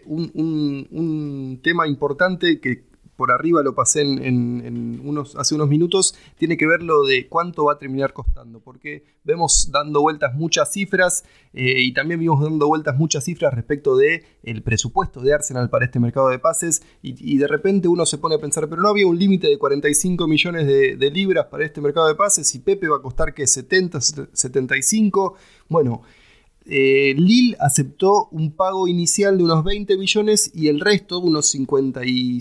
un tema importante que por arriba lo pasé hace unos minutos. Tiene que ver lo de cuánto va a terminar costando, porque vemos dando vueltas muchas cifras, y también vimos dando vueltas muchas cifras respecto de el presupuesto de Arsenal para este mercado de pases, y de repente uno se pone a pensar, pero no había un límite de 45 millones de libras para este mercado de pases, y Pepe va a costar, ¿qué? 70, 75. Bueno, Lille aceptó un pago inicial de unos 20 millones, y el resto, unos 50,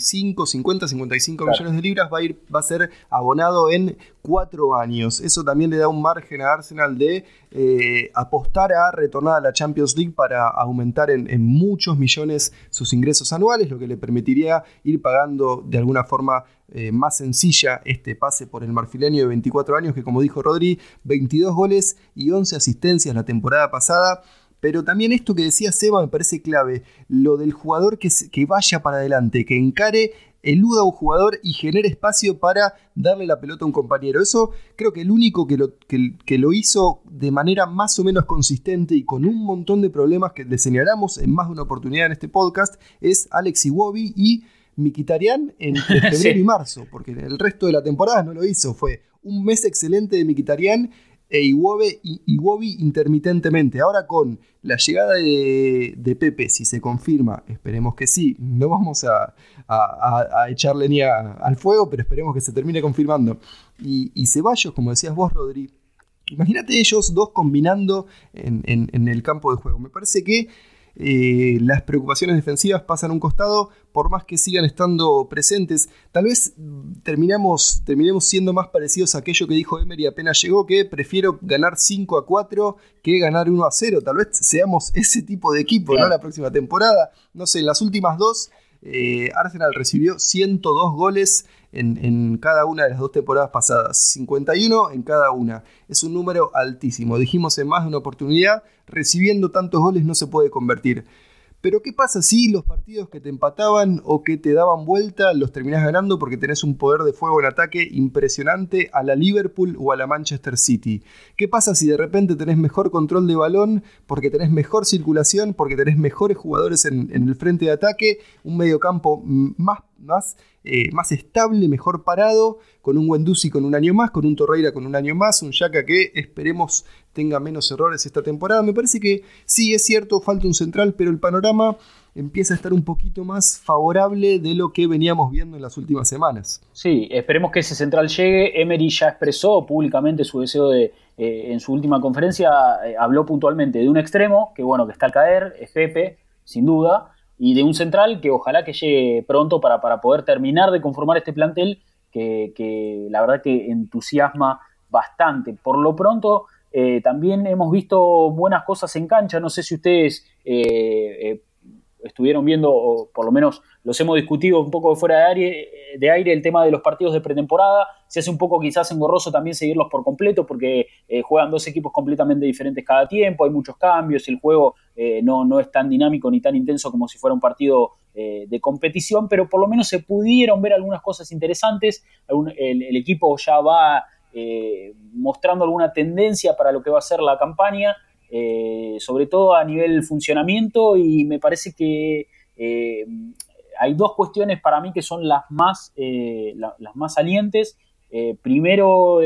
55 millones de libras, va a ser abonado en 4 años. Eso también le da un margen a Arsenal de apostar a retornar a la Champions League para aumentar en muchos millones sus ingresos anuales, lo que le permitiría ir pagando de alguna forma más sencilla este pase por el marfileño de 24 años, que, como dijo Rodri, 22 goles y 11 asistencias la temporada pasada. Pero también esto que decía Seba me parece clave, lo del jugador que vaya para adelante, que encare eluda a un jugador y genere espacio para darle la pelota a un compañero. Eso creo que el único que lo hizo de manera más o menos consistente y con un montón de problemas que le señalamos en más de una oportunidad en este podcast es Alex Iwobi y Mkhitaryan entre febrero y marzo, porque en el resto de la temporada no lo hizo. Fue un mes excelente de Mkhitaryan e Iwobi intermitentemente. Ahora con la llegada de Pepe, si se confirma, esperemos que sí, no vamos a echarle ni al fuego, pero esperemos que se termine confirmando. Y Ceballos, como decías vos, Rodri, imagínate ellos dos combinando en el campo de juego. Me parece que las preocupaciones defensivas pasan a un costado, por más que sigan estando presentes. Tal vez terminemos siendo más parecidos a aquello que dijo Emery apenas llegó, que prefiero ganar 5-4 que ganar 1-0. Tal vez seamos ese tipo de equipo, claro, ¿no? La próxima temporada. No sé, en las últimas dos, Arsenal recibió 102 goles en cada una de las dos temporadas pasadas, 51 en cada una. Es un número altísimo. Dijimos en más de una oportunidad, recibiendo tantos goles no se puede convertir. Pero ¿qué pasa si los partidos que te empataban o que te daban vuelta los terminás ganando porque tenés un poder de fuego en ataque impresionante a la Liverpool o a la Manchester City? ¿Qué pasa si de repente tenés mejor control de balón porque tenés mejor circulación, porque tenés mejores jugadores en el frente de ataque, un mediocampo más estable, mejor parado, con un Guendouzi con un año más, con un Torreira con un año más, un Xhaka que esperemos tenga menos errores esta temporada? Me parece que sí, es cierto, falta un central, pero el panorama empieza a estar un poquito más favorable de lo que veníamos viendo en las últimas semanas. Sí, esperemos que ese central llegue. Emery ya expresó públicamente su deseo de, en su última conferencia, habló puntualmente de un extremo, que bueno, que está al caer, es Pepe, sin duda, y de un central que ojalá que llegue pronto para poder terminar de conformar este plantel que la verdad que entusiasma bastante. Por lo pronto, también hemos visto buenas cosas en cancha. No sé si ustedes estuvieron viendo, o por lo menos los hemos discutido un poco de fuera de aire, el tema de los partidos de pretemporada. Se hace un poco quizás engorroso también seguirlos por completo porque juegan dos equipos completamente diferentes cada tiempo, hay muchos cambios y el juego no es tan dinámico ni tan intenso como si fuera un partido de competición, pero por lo menos se pudieron ver algunas cosas interesantes. El equipo ya va mostrando alguna tendencia para lo que va a ser la campaña, sobre todo a nivel funcionamiento, y me parece que hay dos cuestiones para mí que son las más salientes. Primero,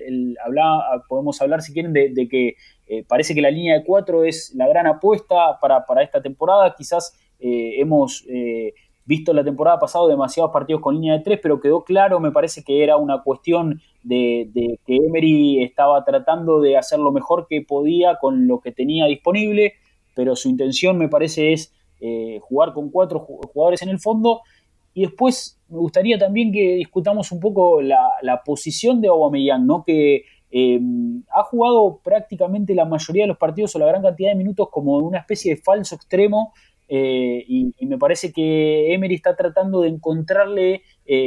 podemos hablar si quieren de que parece que la línea de 4 es la gran apuesta para esta temporada. Quizás hemos visto la temporada pasada demasiados partidos con línea de 3, pero quedó claro, me parece que era una cuestión de que Emery estaba tratando de hacer lo mejor que podía con lo que tenía disponible, pero su intención me parece es jugar con 4 jugadores en el fondo. Y después me gustaría también que discutamos un poco la posición de Aubameyang, ¿no? Que ha jugado prácticamente la mayoría de los partidos o la gran cantidad de minutos como una especie de falso extremo, y me parece que Emery está tratando de encontrarle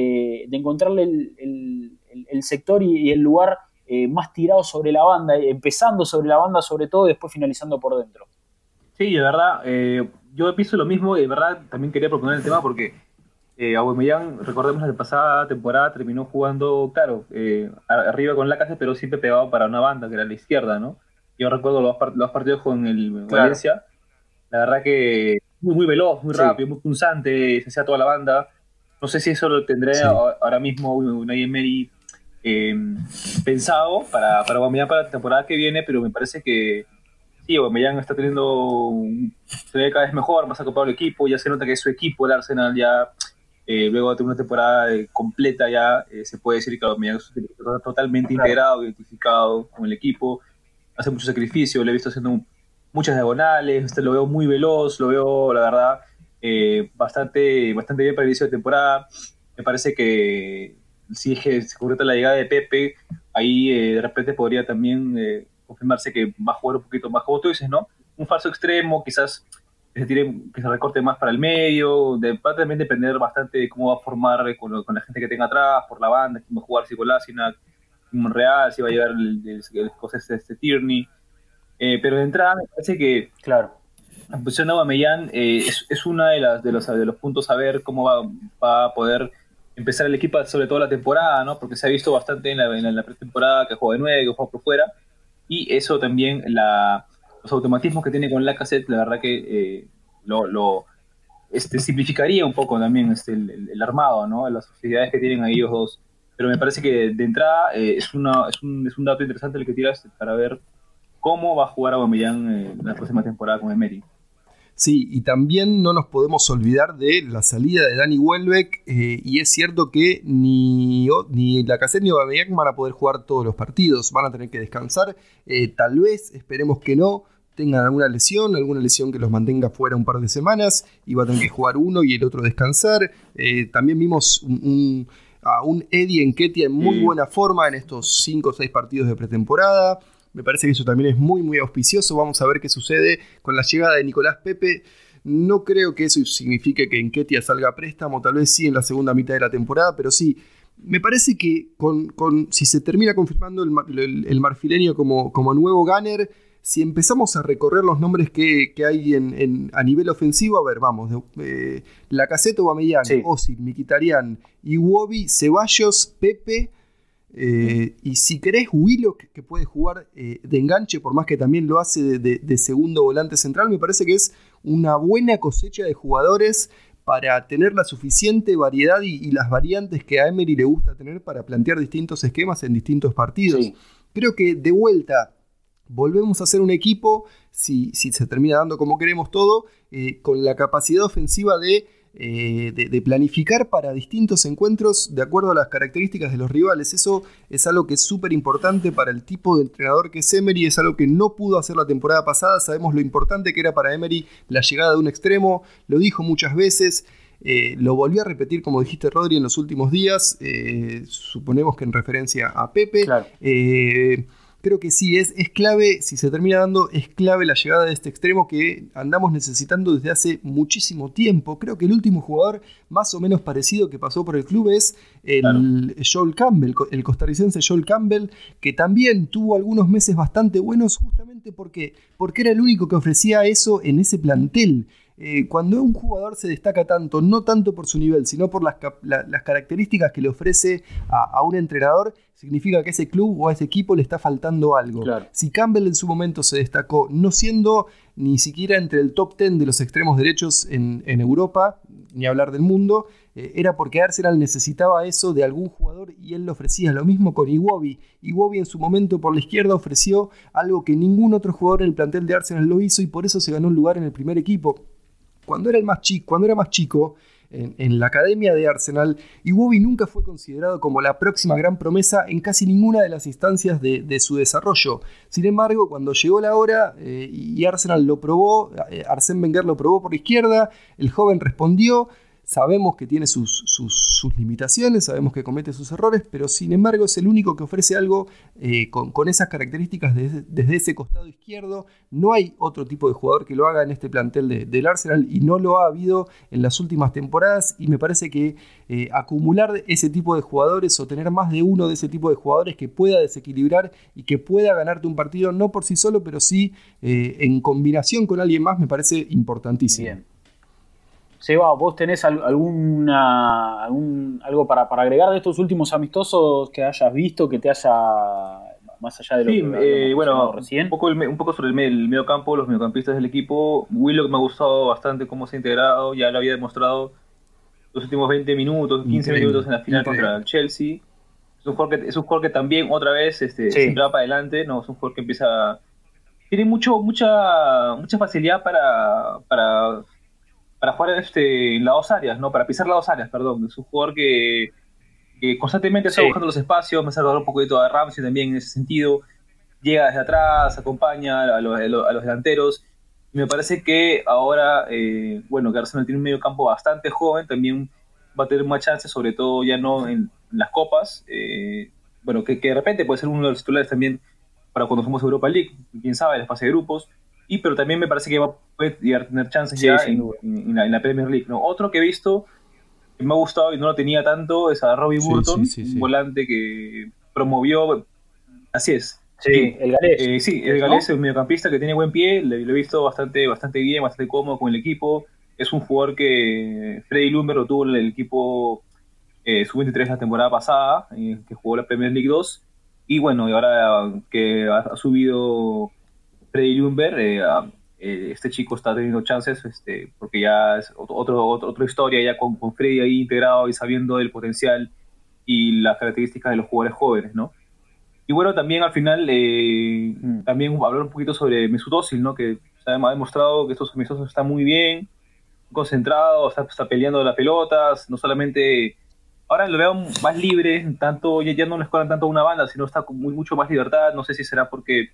el sector y el lugar más tirado sobre la banda, empezando sobre la banda sobre todo y después finalizando por dentro. Sí, de verdad, yo pienso lo mismo y de verdad también quería proponer el tema porque Aubameyang, recordemos la pasada temporada, terminó jugando, claro, arriba con Lacazette, pero siempre pegado para una banda, que era la izquierda, ¿no? Yo recuerdo los partidos con el Claro. Valencia, la verdad que muy veloz, muy rápido, muy punzante, se hacía toda la banda. No sé si eso lo tendré ahora mismo Unai Emery pensado para Aubameyang para la temporada que viene, pero me parece que sí, Aubameyang está se ve cada vez mejor, más acopado al equipo, ya se nota que es su equipo, el Arsenal ya luego de tener una temporada completa ya se puede decir que Aubameyang está totalmente integrado, identificado con el equipo, hace mucho sacrificio, le he visto haciendo muchas diagonales, lo veo muy veloz, lo veo la verdad bastante bien para el inicio de temporada. Me parece que si es que se concreta la llegada de Pepe, ahí de repente podría también confirmarse que va a jugar un poquito más, como tú dices, ¿no? Un falso extremo, quizás que se recorte más para el medio, va a también depender bastante de cómo va a formar con la gente que tenga atrás, por la banda, quién va a jugar, si Kolasinac, Monreal, si va a llegar el escocés Tierney. Pero de entrada me parece que Claro. la posición de Aubameyang es una de los puntos a ver cómo va a poder empezar el equipo sobre todo la temporada, ¿no? Porque se ha visto bastante en la pretemporada que juega de 9, que juega por fuera, y eso también, los automatismos que tiene con Lacazette, la verdad que simplificaría un poco también el armado, ¿no? Las facilidades que tienen ahí ellos dos. Pero me parece que de entrada es un dato interesante el que tiras para ver cómo va a jugar Aubameyang en la próxima temporada con Emery. Sí, y también no nos podemos olvidar de la salida de Danny Welbeck, y es cierto que ni Lacazette ni Aubameyang van a poder jugar todos los partidos, van a tener que descansar, tal vez, esperemos que no, tengan alguna lesión que los mantenga fuera un par de semanas, y va a tener que jugar uno y el otro descansar. También vimos a un Eddie Nketiah en muy buena forma en estos 5 o 6 partidos de pretemporada. Me parece que eso también es muy, muy auspicioso. Vamos a ver qué sucede con la llegada de Nicolás Pepe. No creo que eso signifique que Nketiah salga a préstamo, tal vez sí en la segunda mitad de la temporada, pero sí, me parece que si se termina confirmando el marfileño como nuevo gunner, si empezamos a recorrer los nombres que hay a nivel ofensivo, a ver, vamos, Lacazette, Aubameyang, sí. Ozil, Mkhitaryan, Iwobi, Ceballos, Pepe, y si querés Willock, que puede jugar de enganche, por más que también lo hace de segundo volante central, me parece que es una buena cosecha de jugadores para tener la suficiente variedad y las variantes que a Emery le gusta tener para plantear distintos esquemas en distintos partidos. Sí. Creo que de vuelta volvemos a ser un equipo, si se termina dando como queremos todo, con la capacidad ofensiva de planificar para distintos encuentros de acuerdo a las características de los rivales. Eso es algo que es súper importante para el tipo de entrenador que es Emery, es algo que no pudo hacer la temporada pasada. Sabemos lo importante que era para Emery la llegada de un extremo, lo dijo muchas veces, lo volvió a repetir, como dijiste, Rodri, en los últimos días, suponemos que en referencia a Pepe. Claro. Creo que sí, es clave, si se termina dando, es clave la llegada de este extremo que andamos necesitando desde hace muchísimo tiempo. Creo que el último jugador más o menos parecido que pasó por el club es Joel Campbell, el costarricense Joel Campbell, que también tuvo algunos meses bastante buenos justamente porque era el único que ofrecía eso en ese plantel. Cuando un jugador se destaca tanto, no tanto por su nivel, sino por las características que le ofrece a un entrenador, significa que a ese club o a ese equipo le está faltando algo. Claro. Si Campbell en su momento se destacó, no siendo ni siquiera entre el top 10 de los extremos derechos en Europa, ni hablar del mundo, era porque Arsenal necesitaba eso de algún jugador y él lo ofrecía. Lo mismo con Iwobi. Iwobi en su momento por la izquierda ofreció algo que ningún otro jugador en el plantel de Arsenal lo hizo y por eso se ganó un lugar en el primer equipo. Cuando era más chico, en la academia de Arsenal, Iwobi nunca fue considerado como la próxima gran promesa en casi ninguna de las instancias de su desarrollo. Sin embargo, cuando llegó la hora y Arsenal lo probó, Arsène Wenger lo probó por la izquierda, el joven respondió. Sabemos que tiene sus limitaciones, sabemos que comete sus errores, pero sin embargo es el único que ofrece algo con esas características desde ese costado izquierdo. No hay otro tipo de jugador que lo haga en este plantel del Arsenal y no lo ha habido en las últimas temporadas, y me parece que acumular ese tipo de jugadores o tener más de uno de ese tipo de jugadores que pueda desequilibrar y que pueda ganarte un partido, no por sí solo, pero sí en combinación con alguien más, me parece importantísimo. Bien. Seba, ¿vos tenés algo para agregar de estos últimos amistosos que hayas visto, que te haya, más allá de lo que bueno, recién? Un poco sobre el medio campo, los mediocampistas del equipo. Willock me ha gustado bastante cómo se ha integrado, ya lo había demostrado los últimos 20 minutos, 15 minutos en la final contra el Chelsea. Es un jugador que también otra vez siempre va para adelante, ¿no? Es un jugador que tiene mucha facilidad para jugar en las dos áreas, ¿no? Para pisar las dos áreas, perdón. Es un jugador que constantemente está buscando los espacios, me ha salvado un poquito a Ramsey también en ese sentido. Llega desde atrás, acompaña a los delanteros. Y me parece que ahora, que Arsenal tiene un medio campo bastante joven, también va a tener más chances, sobre todo ya no en las copas. Que de repente puede ser uno de los titulares también para cuando fuimos a Europa League, quién sabe, en la fase de grupos. Pero también me parece que puede llegar a tener chances en la Premier League, ¿no? Otro que he visto que me ha gustado y no lo tenía tanto es a Robbie Burton, un volante que promovió. Así es. Sí, el galés. El galés es un mediocampista que tiene buen pie, lo he visto bastante bien, bastante cómodo con el equipo. Es un jugador que Freddy Ljungberg lo tuvo en el equipo sub-23 la temporada pasada, que jugó la Premier League 2, y bueno, y ahora que ha subido Freddy Ljungberg, este chico está teniendo chances, porque ya es otra historia, ya con Freddy ahí integrado y sabiendo del potencial y las características de los jugadores jóvenes, ¿no? Y bueno, también al final, también hablar un poquito sobre Mesut Özil, ¿no? Que ha demostrado que estos amistosos están muy bien, concentrados, está peleando las pelotas, no solamente... Ahora lo veo más libre, tanto ya no le escuelan tanto a una banda, sino está con mucho más libertad. No sé si será porque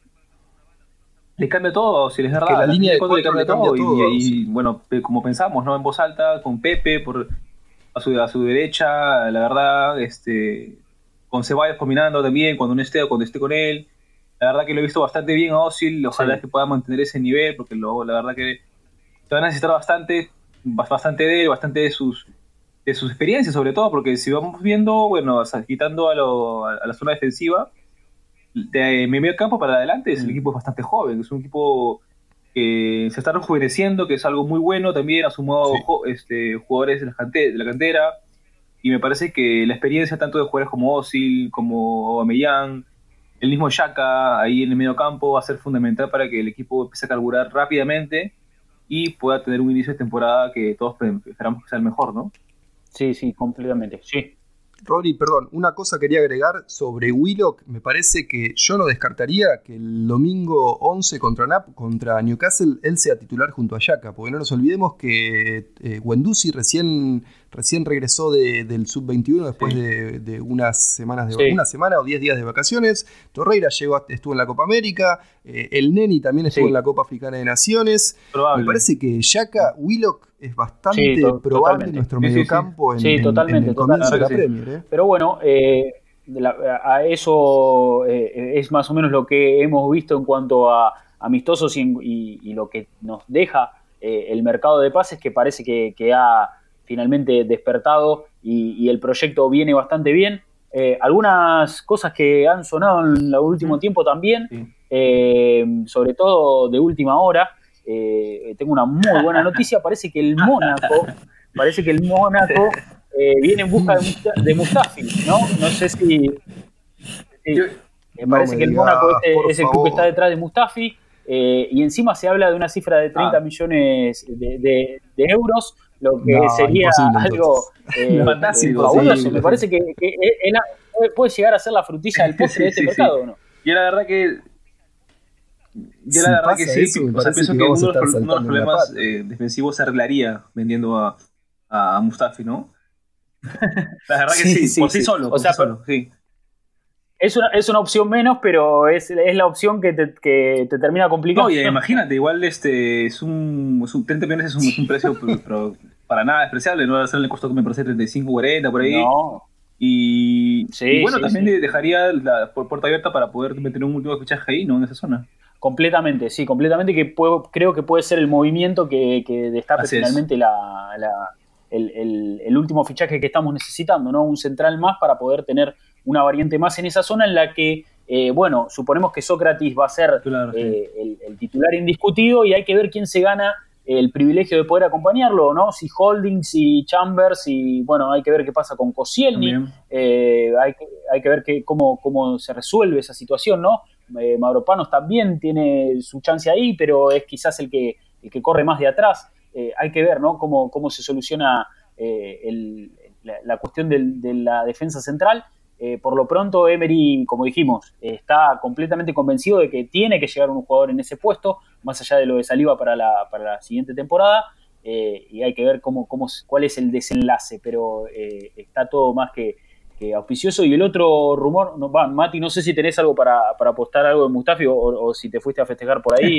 le cambia todo, si es verdad. Que la línea de cuatro le cambia todo. Y bueno, como pensamos, ¿no? En voz alta, con Pepe a su derecha, la verdad, con Ceballos combinando también, cuando cuando esté con él. La verdad que lo he visto bastante bien a Özil, ojalá que pueda mantener ese nivel, porque la verdad que se va a necesitar bastante de él, bastante de sus experiencias, sobre todo, porque si vamos viendo, bueno, quitando a la zona defensiva, de medio campo para adelante, el equipo es bastante joven, es un equipo que se está rejuveneciendo, que es algo muy bueno también, ha sumado jugadores de la cantera, y me parece que la experiencia tanto de jugadores como Özil, como Aubameyang, el mismo Xhaka ahí en el medio campo va a ser fundamental para que el equipo empiece a carburar rápidamente y pueda tener un inicio de temporada que todos esperamos que sea el mejor, ¿no? Sí, completamente, sí. Rodri, perdón, una cosa quería agregar sobre Willock. Me parece que yo no descartaría que el domingo 11 contra Newcastle él sea titular junto a Xhaka, porque no nos olvidemos que Guendouzi recién regresó del sub-21 después de unas semanas una semana o 10 días de vacaciones. Torreira estuvo en la Copa América, el Neni también estuvo en la Copa Africana de Naciones. Probable. Me parece que Xhaka, Willock es bastante probable en nuestro mediocampo en el comienzo de la Premier. Pero bueno, a eso es más o menos lo que hemos visto en cuanto a amistosos y lo que nos deja el mercado de pases, que parece que ha finalmente despertado y el proyecto viene bastante bien. Algunas cosas que han sonado en el último tiempo también, sobre todo de última hora. Tengo una muy buena noticia. Parece que el Mónaco viene en busca de Mustafi, ¿no? No sé si parece que el Mónaco es el club que está detrás de Mustafi, y encima se habla de una cifra de 30 millones de euros, lo que sería algo fantástico. Fabuloso. Me parece que puede llegar a ser la frutilla del postre de este mercado, ¿no? Y la verdad que sí, eso, o sea, pienso que uno de los problemas defensivos se arreglaría vendiendo a Mustafi, ¿no? La verdad que sí, por sí solo. Sí. Es una opción menos, pero es la opción que te termina complicando. No, y imagínate, igual es 30 millones es un precio pero para nada despreciable, no va a ser el costo que me parece 35, 40 por ahí. No. Y bueno, también dejaría la puerta abierta para poder meter un último fichaje ahí, ¿no? En esa zona. Completamente, que creo que puede ser el movimiento que destape finalmente el último fichaje que estamos necesitando, ¿no? Un central más para poder tener una variante más en esa zona en la que, suponemos que Sócrates va a ser el titular indiscutido, y hay que ver quién se gana el privilegio de poder acompañarlo, ¿no? Si Holding, si Chambers, y bueno, hay que ver qué pasa con Koscielny, hay que ver cómo se resuelve esa situación, ¿no? Mavropanos también tiene su chance ahí, pero es quizás el que corre más de atrás. Hay que ver, ¿no? cómo se soluciona la cuestión de la defensa central. Por lo pronto, Emery, como dijimos, está completamente convencido de que tiene que llegar un jugador en ese puesto, más allá de lo de Saliba para la siguiente temporada, y hay que ver cuál es el desenlace, pero está todo más que auspicioso. Y el otro rumor, Mati, no sé si tenés algo para apostar algo de Mustafi o si te fuiste a festejar por ahí.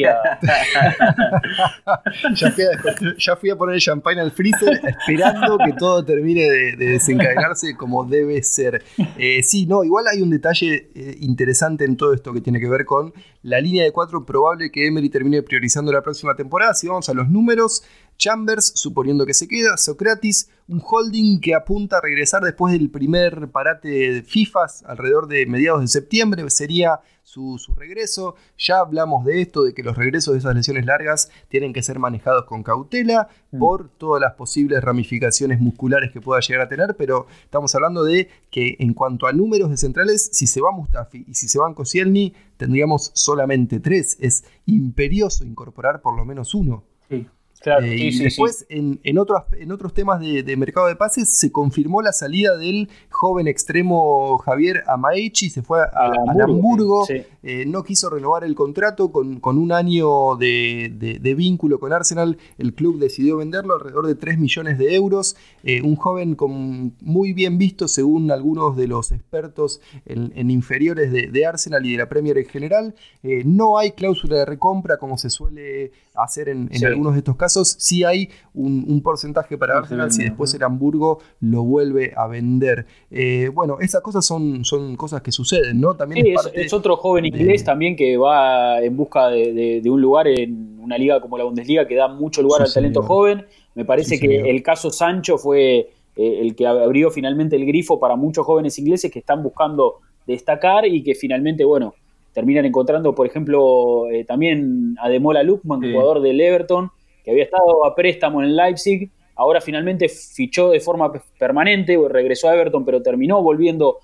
Ya fui a poner el champagne al freezer esperando que todo termine de desencadenarse como debe ser. Igual hay un detalle interesante en todo esto que tiene que ver con la línea de 4 probable que Emery termine priorizando la próxima temporada. Si vamos a los números, Chambers, suponiendo que se queda, Socrates, un holding que apunta a regresar después del primer parate de FIFA, alrededor de mediados de septiembre, sería su regreso. Ya hablamos de esto, de que los regresos de esas lesiones largas tienen que ser manejados con cautela por todas las posibles ramificaciones musculares que pueda llegar a tener, pero estamos hablando de que en cuanto a números de centrales, si se va Mustafi y si se va Koscielny, tendríamos solamente 3. Es imperioso incorporar por lo menos uno. Sí. Claro, y después, en otros temas de mercado de pases, se confirmó la salida del joven extremo Javier Amaechi, se fue al Hamburgo, sí. No quiso renovar el contrato con un año de vínculo con Arsenal. El club decidió venderlo alrededor de 3 millones de euros. Un joven muy bien visto, según algunos de los expertos en inferiores de Arsenal y de la Premier en general. No hay cláusula de recompra como se suele hacer en algunos de estos casos. Sí hay un porcentaje para Arsenal si después el Hamburgo lo vuelve a vender. Bueno, esas cosas son cosas que suceden, ¿no? También es otro joven inglés también que va en busca de un lugar en una liga como la Bundesliga que da mucho lugar al talento joven. Me parece que el caso Sancho fue el que abrió finalmente el grifo para muchos jóvenes ingleses que están buscando destacar y que finalmente, bueno, terminan encontrando, por ejemplo, también a Ademola Lookman, jugador del Everton, que había estado a préstamo en Leipzig, ahora finalmente fichó de forma permanente, regresó a Everton, pero terminó volviendo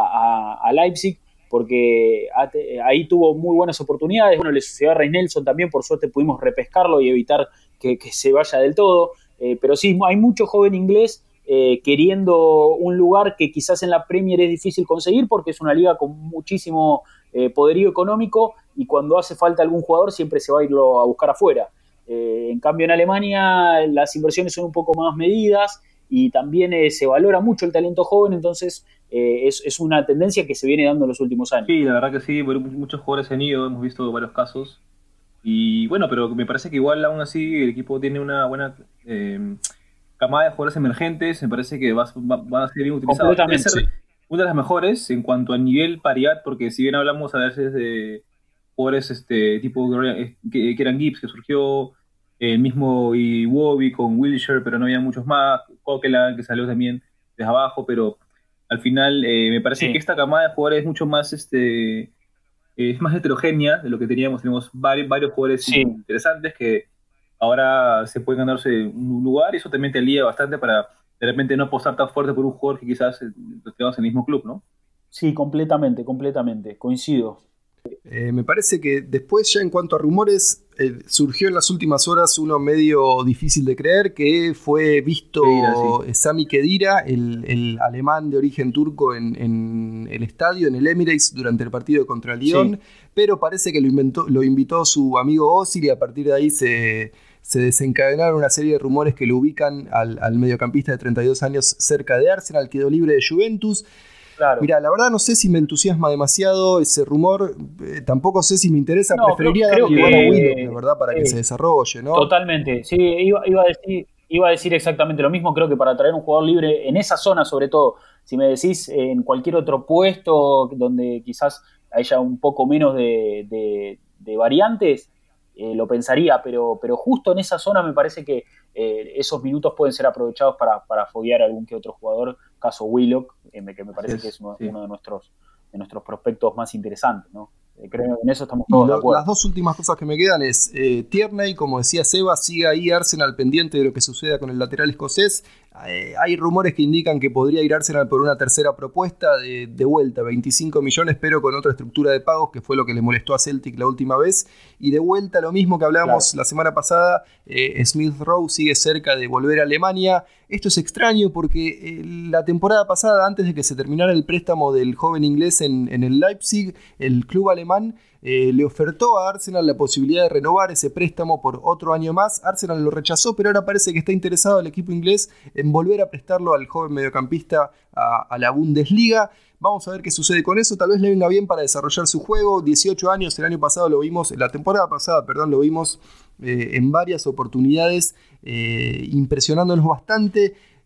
a Leipzig, porque ahí tuvo muy buenas oportunidades. Bueno, le sucedió a Reynelson también, por suerte pudimos repescarlo y evitar que se vaya del todo, pero sí, hay mucho joven inglés queriendo un lugar que quizás en la Premier es difícil conseguir, porque es una liga con muchísimo poderío económico, y cuando hace falta algún jugador siempre se va a irlo a buscar afuera. En cambio en Alemania las inversiones son un poco más medidas y también se valora mucho el talento joven, entonces es una tendencia que se viene dando en los últimos años. Sí, la verdad que sí, muchos jugadores han ido, hemos visto varios casos, y bueno, pero me parece que igual aún así el equipo tiene una buena camada de jugadores emergentes, me parece que van a ser bien utilizados. Debe ser una de las mejores en cuanto a nivel paridad, porque si bien hablamos a veces de jugadores tipo Kieran Gibbs, que surgió, el mismo Iwobi con Wilshere, pero no había muchos más, Coquelin, que salió también desde abajo, pero al final me parece que esta camada de jugadores es mucho más es más heterogénea de lo que teníamos. Tenemos varios jugadores interesantes que ahora se pueden ganarse un lugar, y eso también te alivia bastante para de repente no apostar tan fuerte por un jugador que quizás tengamos en el mismo club, ¿no? Sí, completamente, coincido. Me parece que después, ya en cuanto a rumores, surgió en las últimas horas uno medio difícil de creer, que fue visto Sami Khedira, el alemán de origen turco, en el estadio, en el Emirates, durante el partido contra Lyon, pero parece que lo invitó su amigo Ozil, y a partir de ahí se desencadenaron una serie de rumores que lo ubican al mediocampista de 32 años cerca de Arsenal. Quedó libre de Juventus. Claro. Mira, la verdad no sé si me entusiasma demasiado ese rumor, tampoco sé si me interesa, preferiría darle lugar a Willock, la verdad, para que se desarrolle, ¿no? Totalmente, sí, iba a decir exactamente lo mismo. Creo que para traer un jugador libre en esa zona, sobre todo, si me decís en cualquier otro puesto donde quizás haya un poco menos de variantes, lo pensaría, pero justo en esa zona me parece que esos minutos pueden ser aprovechados para foguear a algún que otro jugador, caso Willock, que me parece que es uno de nuestros prospectos más interesantes, ¿no? Creo que en eso estamos todos de acuerdo. Las dos últimas cosas que me quedan es Tierney, como decía Seba, sigue ahí Arsenal pendiente de lo que suceda con el lateral escocés. Hay rumores que indican que podría ir Arsenal por una tercera propuesta de vuelta, 25 millones, pero con otra estructura de pagos, que fue lo que le molestó a Celtic la última vez. Y de vuelta lo mismo que hablábamos la semana pasada, Smith Rowe sigue cerca de volver a Alemania. Esto es extraño porque la temporada pasada, antes de que se terminara el préstamo del joven inglés en el Leipzig, el club alemán le ofertó a Arsenal la posibilidad de renovar ese préstamo por otro año más. Arsenal lo rechazó, pero ahora parece que está interesado el equipo inglés en volver a prestarlo al joven mediocampista a la Bundesliga. Vamos a ver qué sucede con eso. Tal vez le venga bien para desarrollar su juego. 18 años, la temporada pasada lo vimos en varias oportunidades, impresionándonos bastante.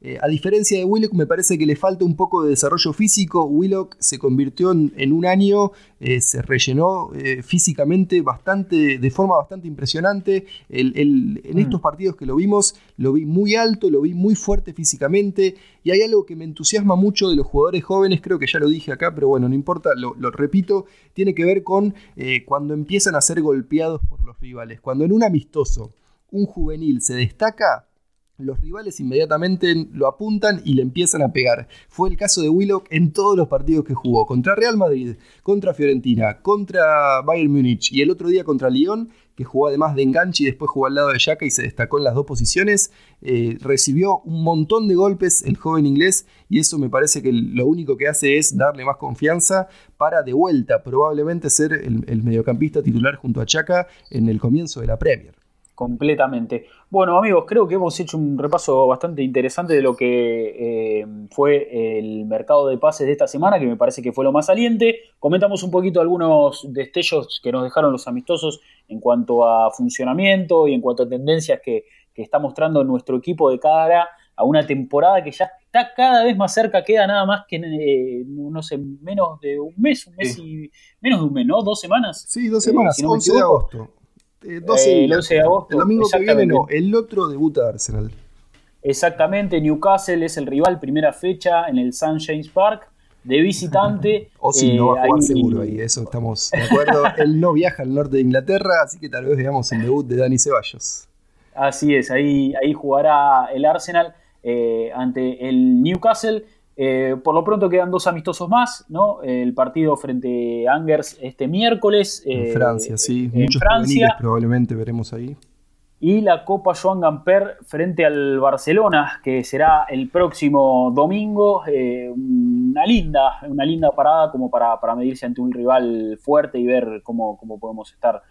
A diferencia de Willock, me parece que le falta un poco de desarrollo físico. Willock se convirtió en un año, se rellenó físicamente de forma bastante impresionante. En estos partidos que lo vi muy alto, lo vi muy fuerte físicamente. Y hay algo que me entusiasma mucho de los jugadores jóvenes, creo que ya lo dije acá, pero bueno, no importa, lo repito, tiene que ver con cuando empiezan a ser golpeados por los rivales. Cuando en un amistoso un juvenil se destaca, los rivales inmediatamente lo apuntan y le empiezan a pegar. Fue el caso de Willock en todos los partidos que jugó. Contra Real Madrid, contra Fiorentina, contra Bayern Múnich y el otro día contra Lyon, que jugó además de enganche y después jugó al lado de Xhaka y se destacó en las dos posiciones. Recibió un montón de golpes el joven inglés y eso me parece que lo único que hace es darle más confianza para de vuelta probablemente ser el mediocampista titular junto a Xhaka en el comienzo de la Premier. Completamente. Bueno, amigos, creo que hemos hecho un repaso bastante interesante de lo que fue el mercado de pases de esta semana, que me parece que fue lo más saliente. Comentamos un poquito algunos destellos que nos dejaron los amistosos en cuanto a funcionamiento y en cuanto a tendencias que está mostrando nuestro equipo de cara a una temporada que ya está cada vez más cerca. Queda nada más que, no sé, menos de un mes y menos de un mes, ¿no? 2 semanas. Sí, 2 semanas, si no 11 de agosto. 12 el 11 de agosto. El domingo que viene no, el otro debuta Arsenal. Exactamente, Newcastle es el rival, primera fecha en el St. James Park, de visitante. O si no va a jugar seguro ahí, eso estamos de acuerdo. Él no viaja al norte de Inglaterra, así que tal vez veamos el debut de Dani Ceballos. Así es, ahí jugará el Arsenal ante el Newcastle. Por lo pronto quedan 2 amistosos más, ¿no? El partido frente a Angers este miércoles. En Francia, sí. En Muchos juveniles probablemente veremos ahí. Y la Copa Joan Gamper frente al Barcelona, que será el próximo domingo. Una linda parada como para medirse ante un rival fuerte y ver cómo podemos estar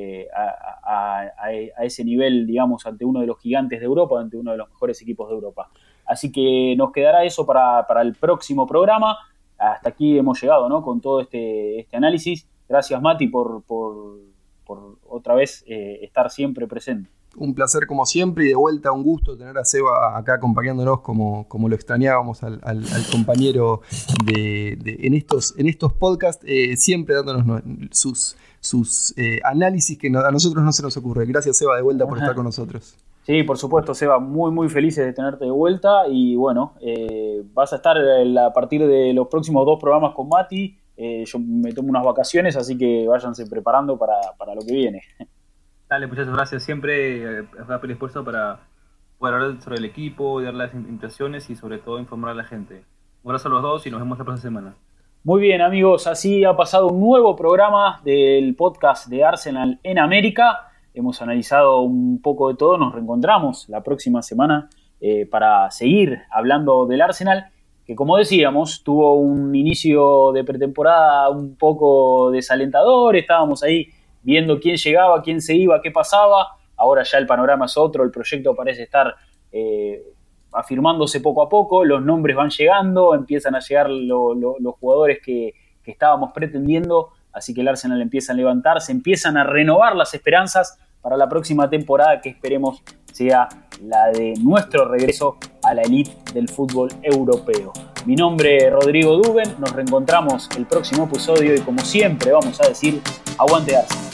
a ese nivel, digamos, ante uno de los gigantes de Europa, ante uno de los mejores equipos de Europa. Así que nos quedará eso para el próximo programa. Hasta aquí hemos llegado, ¿no? Con todo este análisis. Gracias, Mati, por otra vez estar siempre presente. Un placer como siempre y de vuelta un gusto tener a Seba acá acompañándonos como lo extrañábamos al compañero en estos podcasts, siempre dándonos sus análisis que a nosotros no se nos ocurre. Gracias, Seba, de vuelta por estar con nosotros. Sí, por supuesto, Seba, muy muy felices de tenerte de vuelta y bueno, vas a estar a partir de los próximos 2 programas con Mati. Yo me tomo unas vacaciones, así que váyanse preparando para lo que viene. Dale, muchas gracias. Siempre el esfuerzo para poder hablar sobre el equipo, dar las impresiones y sobre todo informar a la gente. Un abrazo a los dos y nos vemos la próxima semana. Muy bien, amigos, así ha pasado un nuevo programa del podcast de Arsenal en América. Hemos analizado un poco de todo, nos reencontramos la próxima semana para seguir hablando del Arsenal, que como decíamos, tuvo un inicio de pretemporada un poco desalentador. Estábamos ahí viendo quién llegaba, quién se iba, qué pasaba. Ahora ya el panorama es otro, el proyecto parece estar afirmándose poco a poco, los nombres van llegando, empiezan a llegar los jugadores que estábamos pretendiendo, así que el Arsenal empieza a levantarse, empiezan a renovar las esperanzas para la próxima temporada, que esperemos sea la de nuestro regreso a la elite del fútbol europeo. Mi nombre es Rodrigo Duben, nos reencontramos el próximo episodio y como siempre vamos a decir, aguante Arsenal.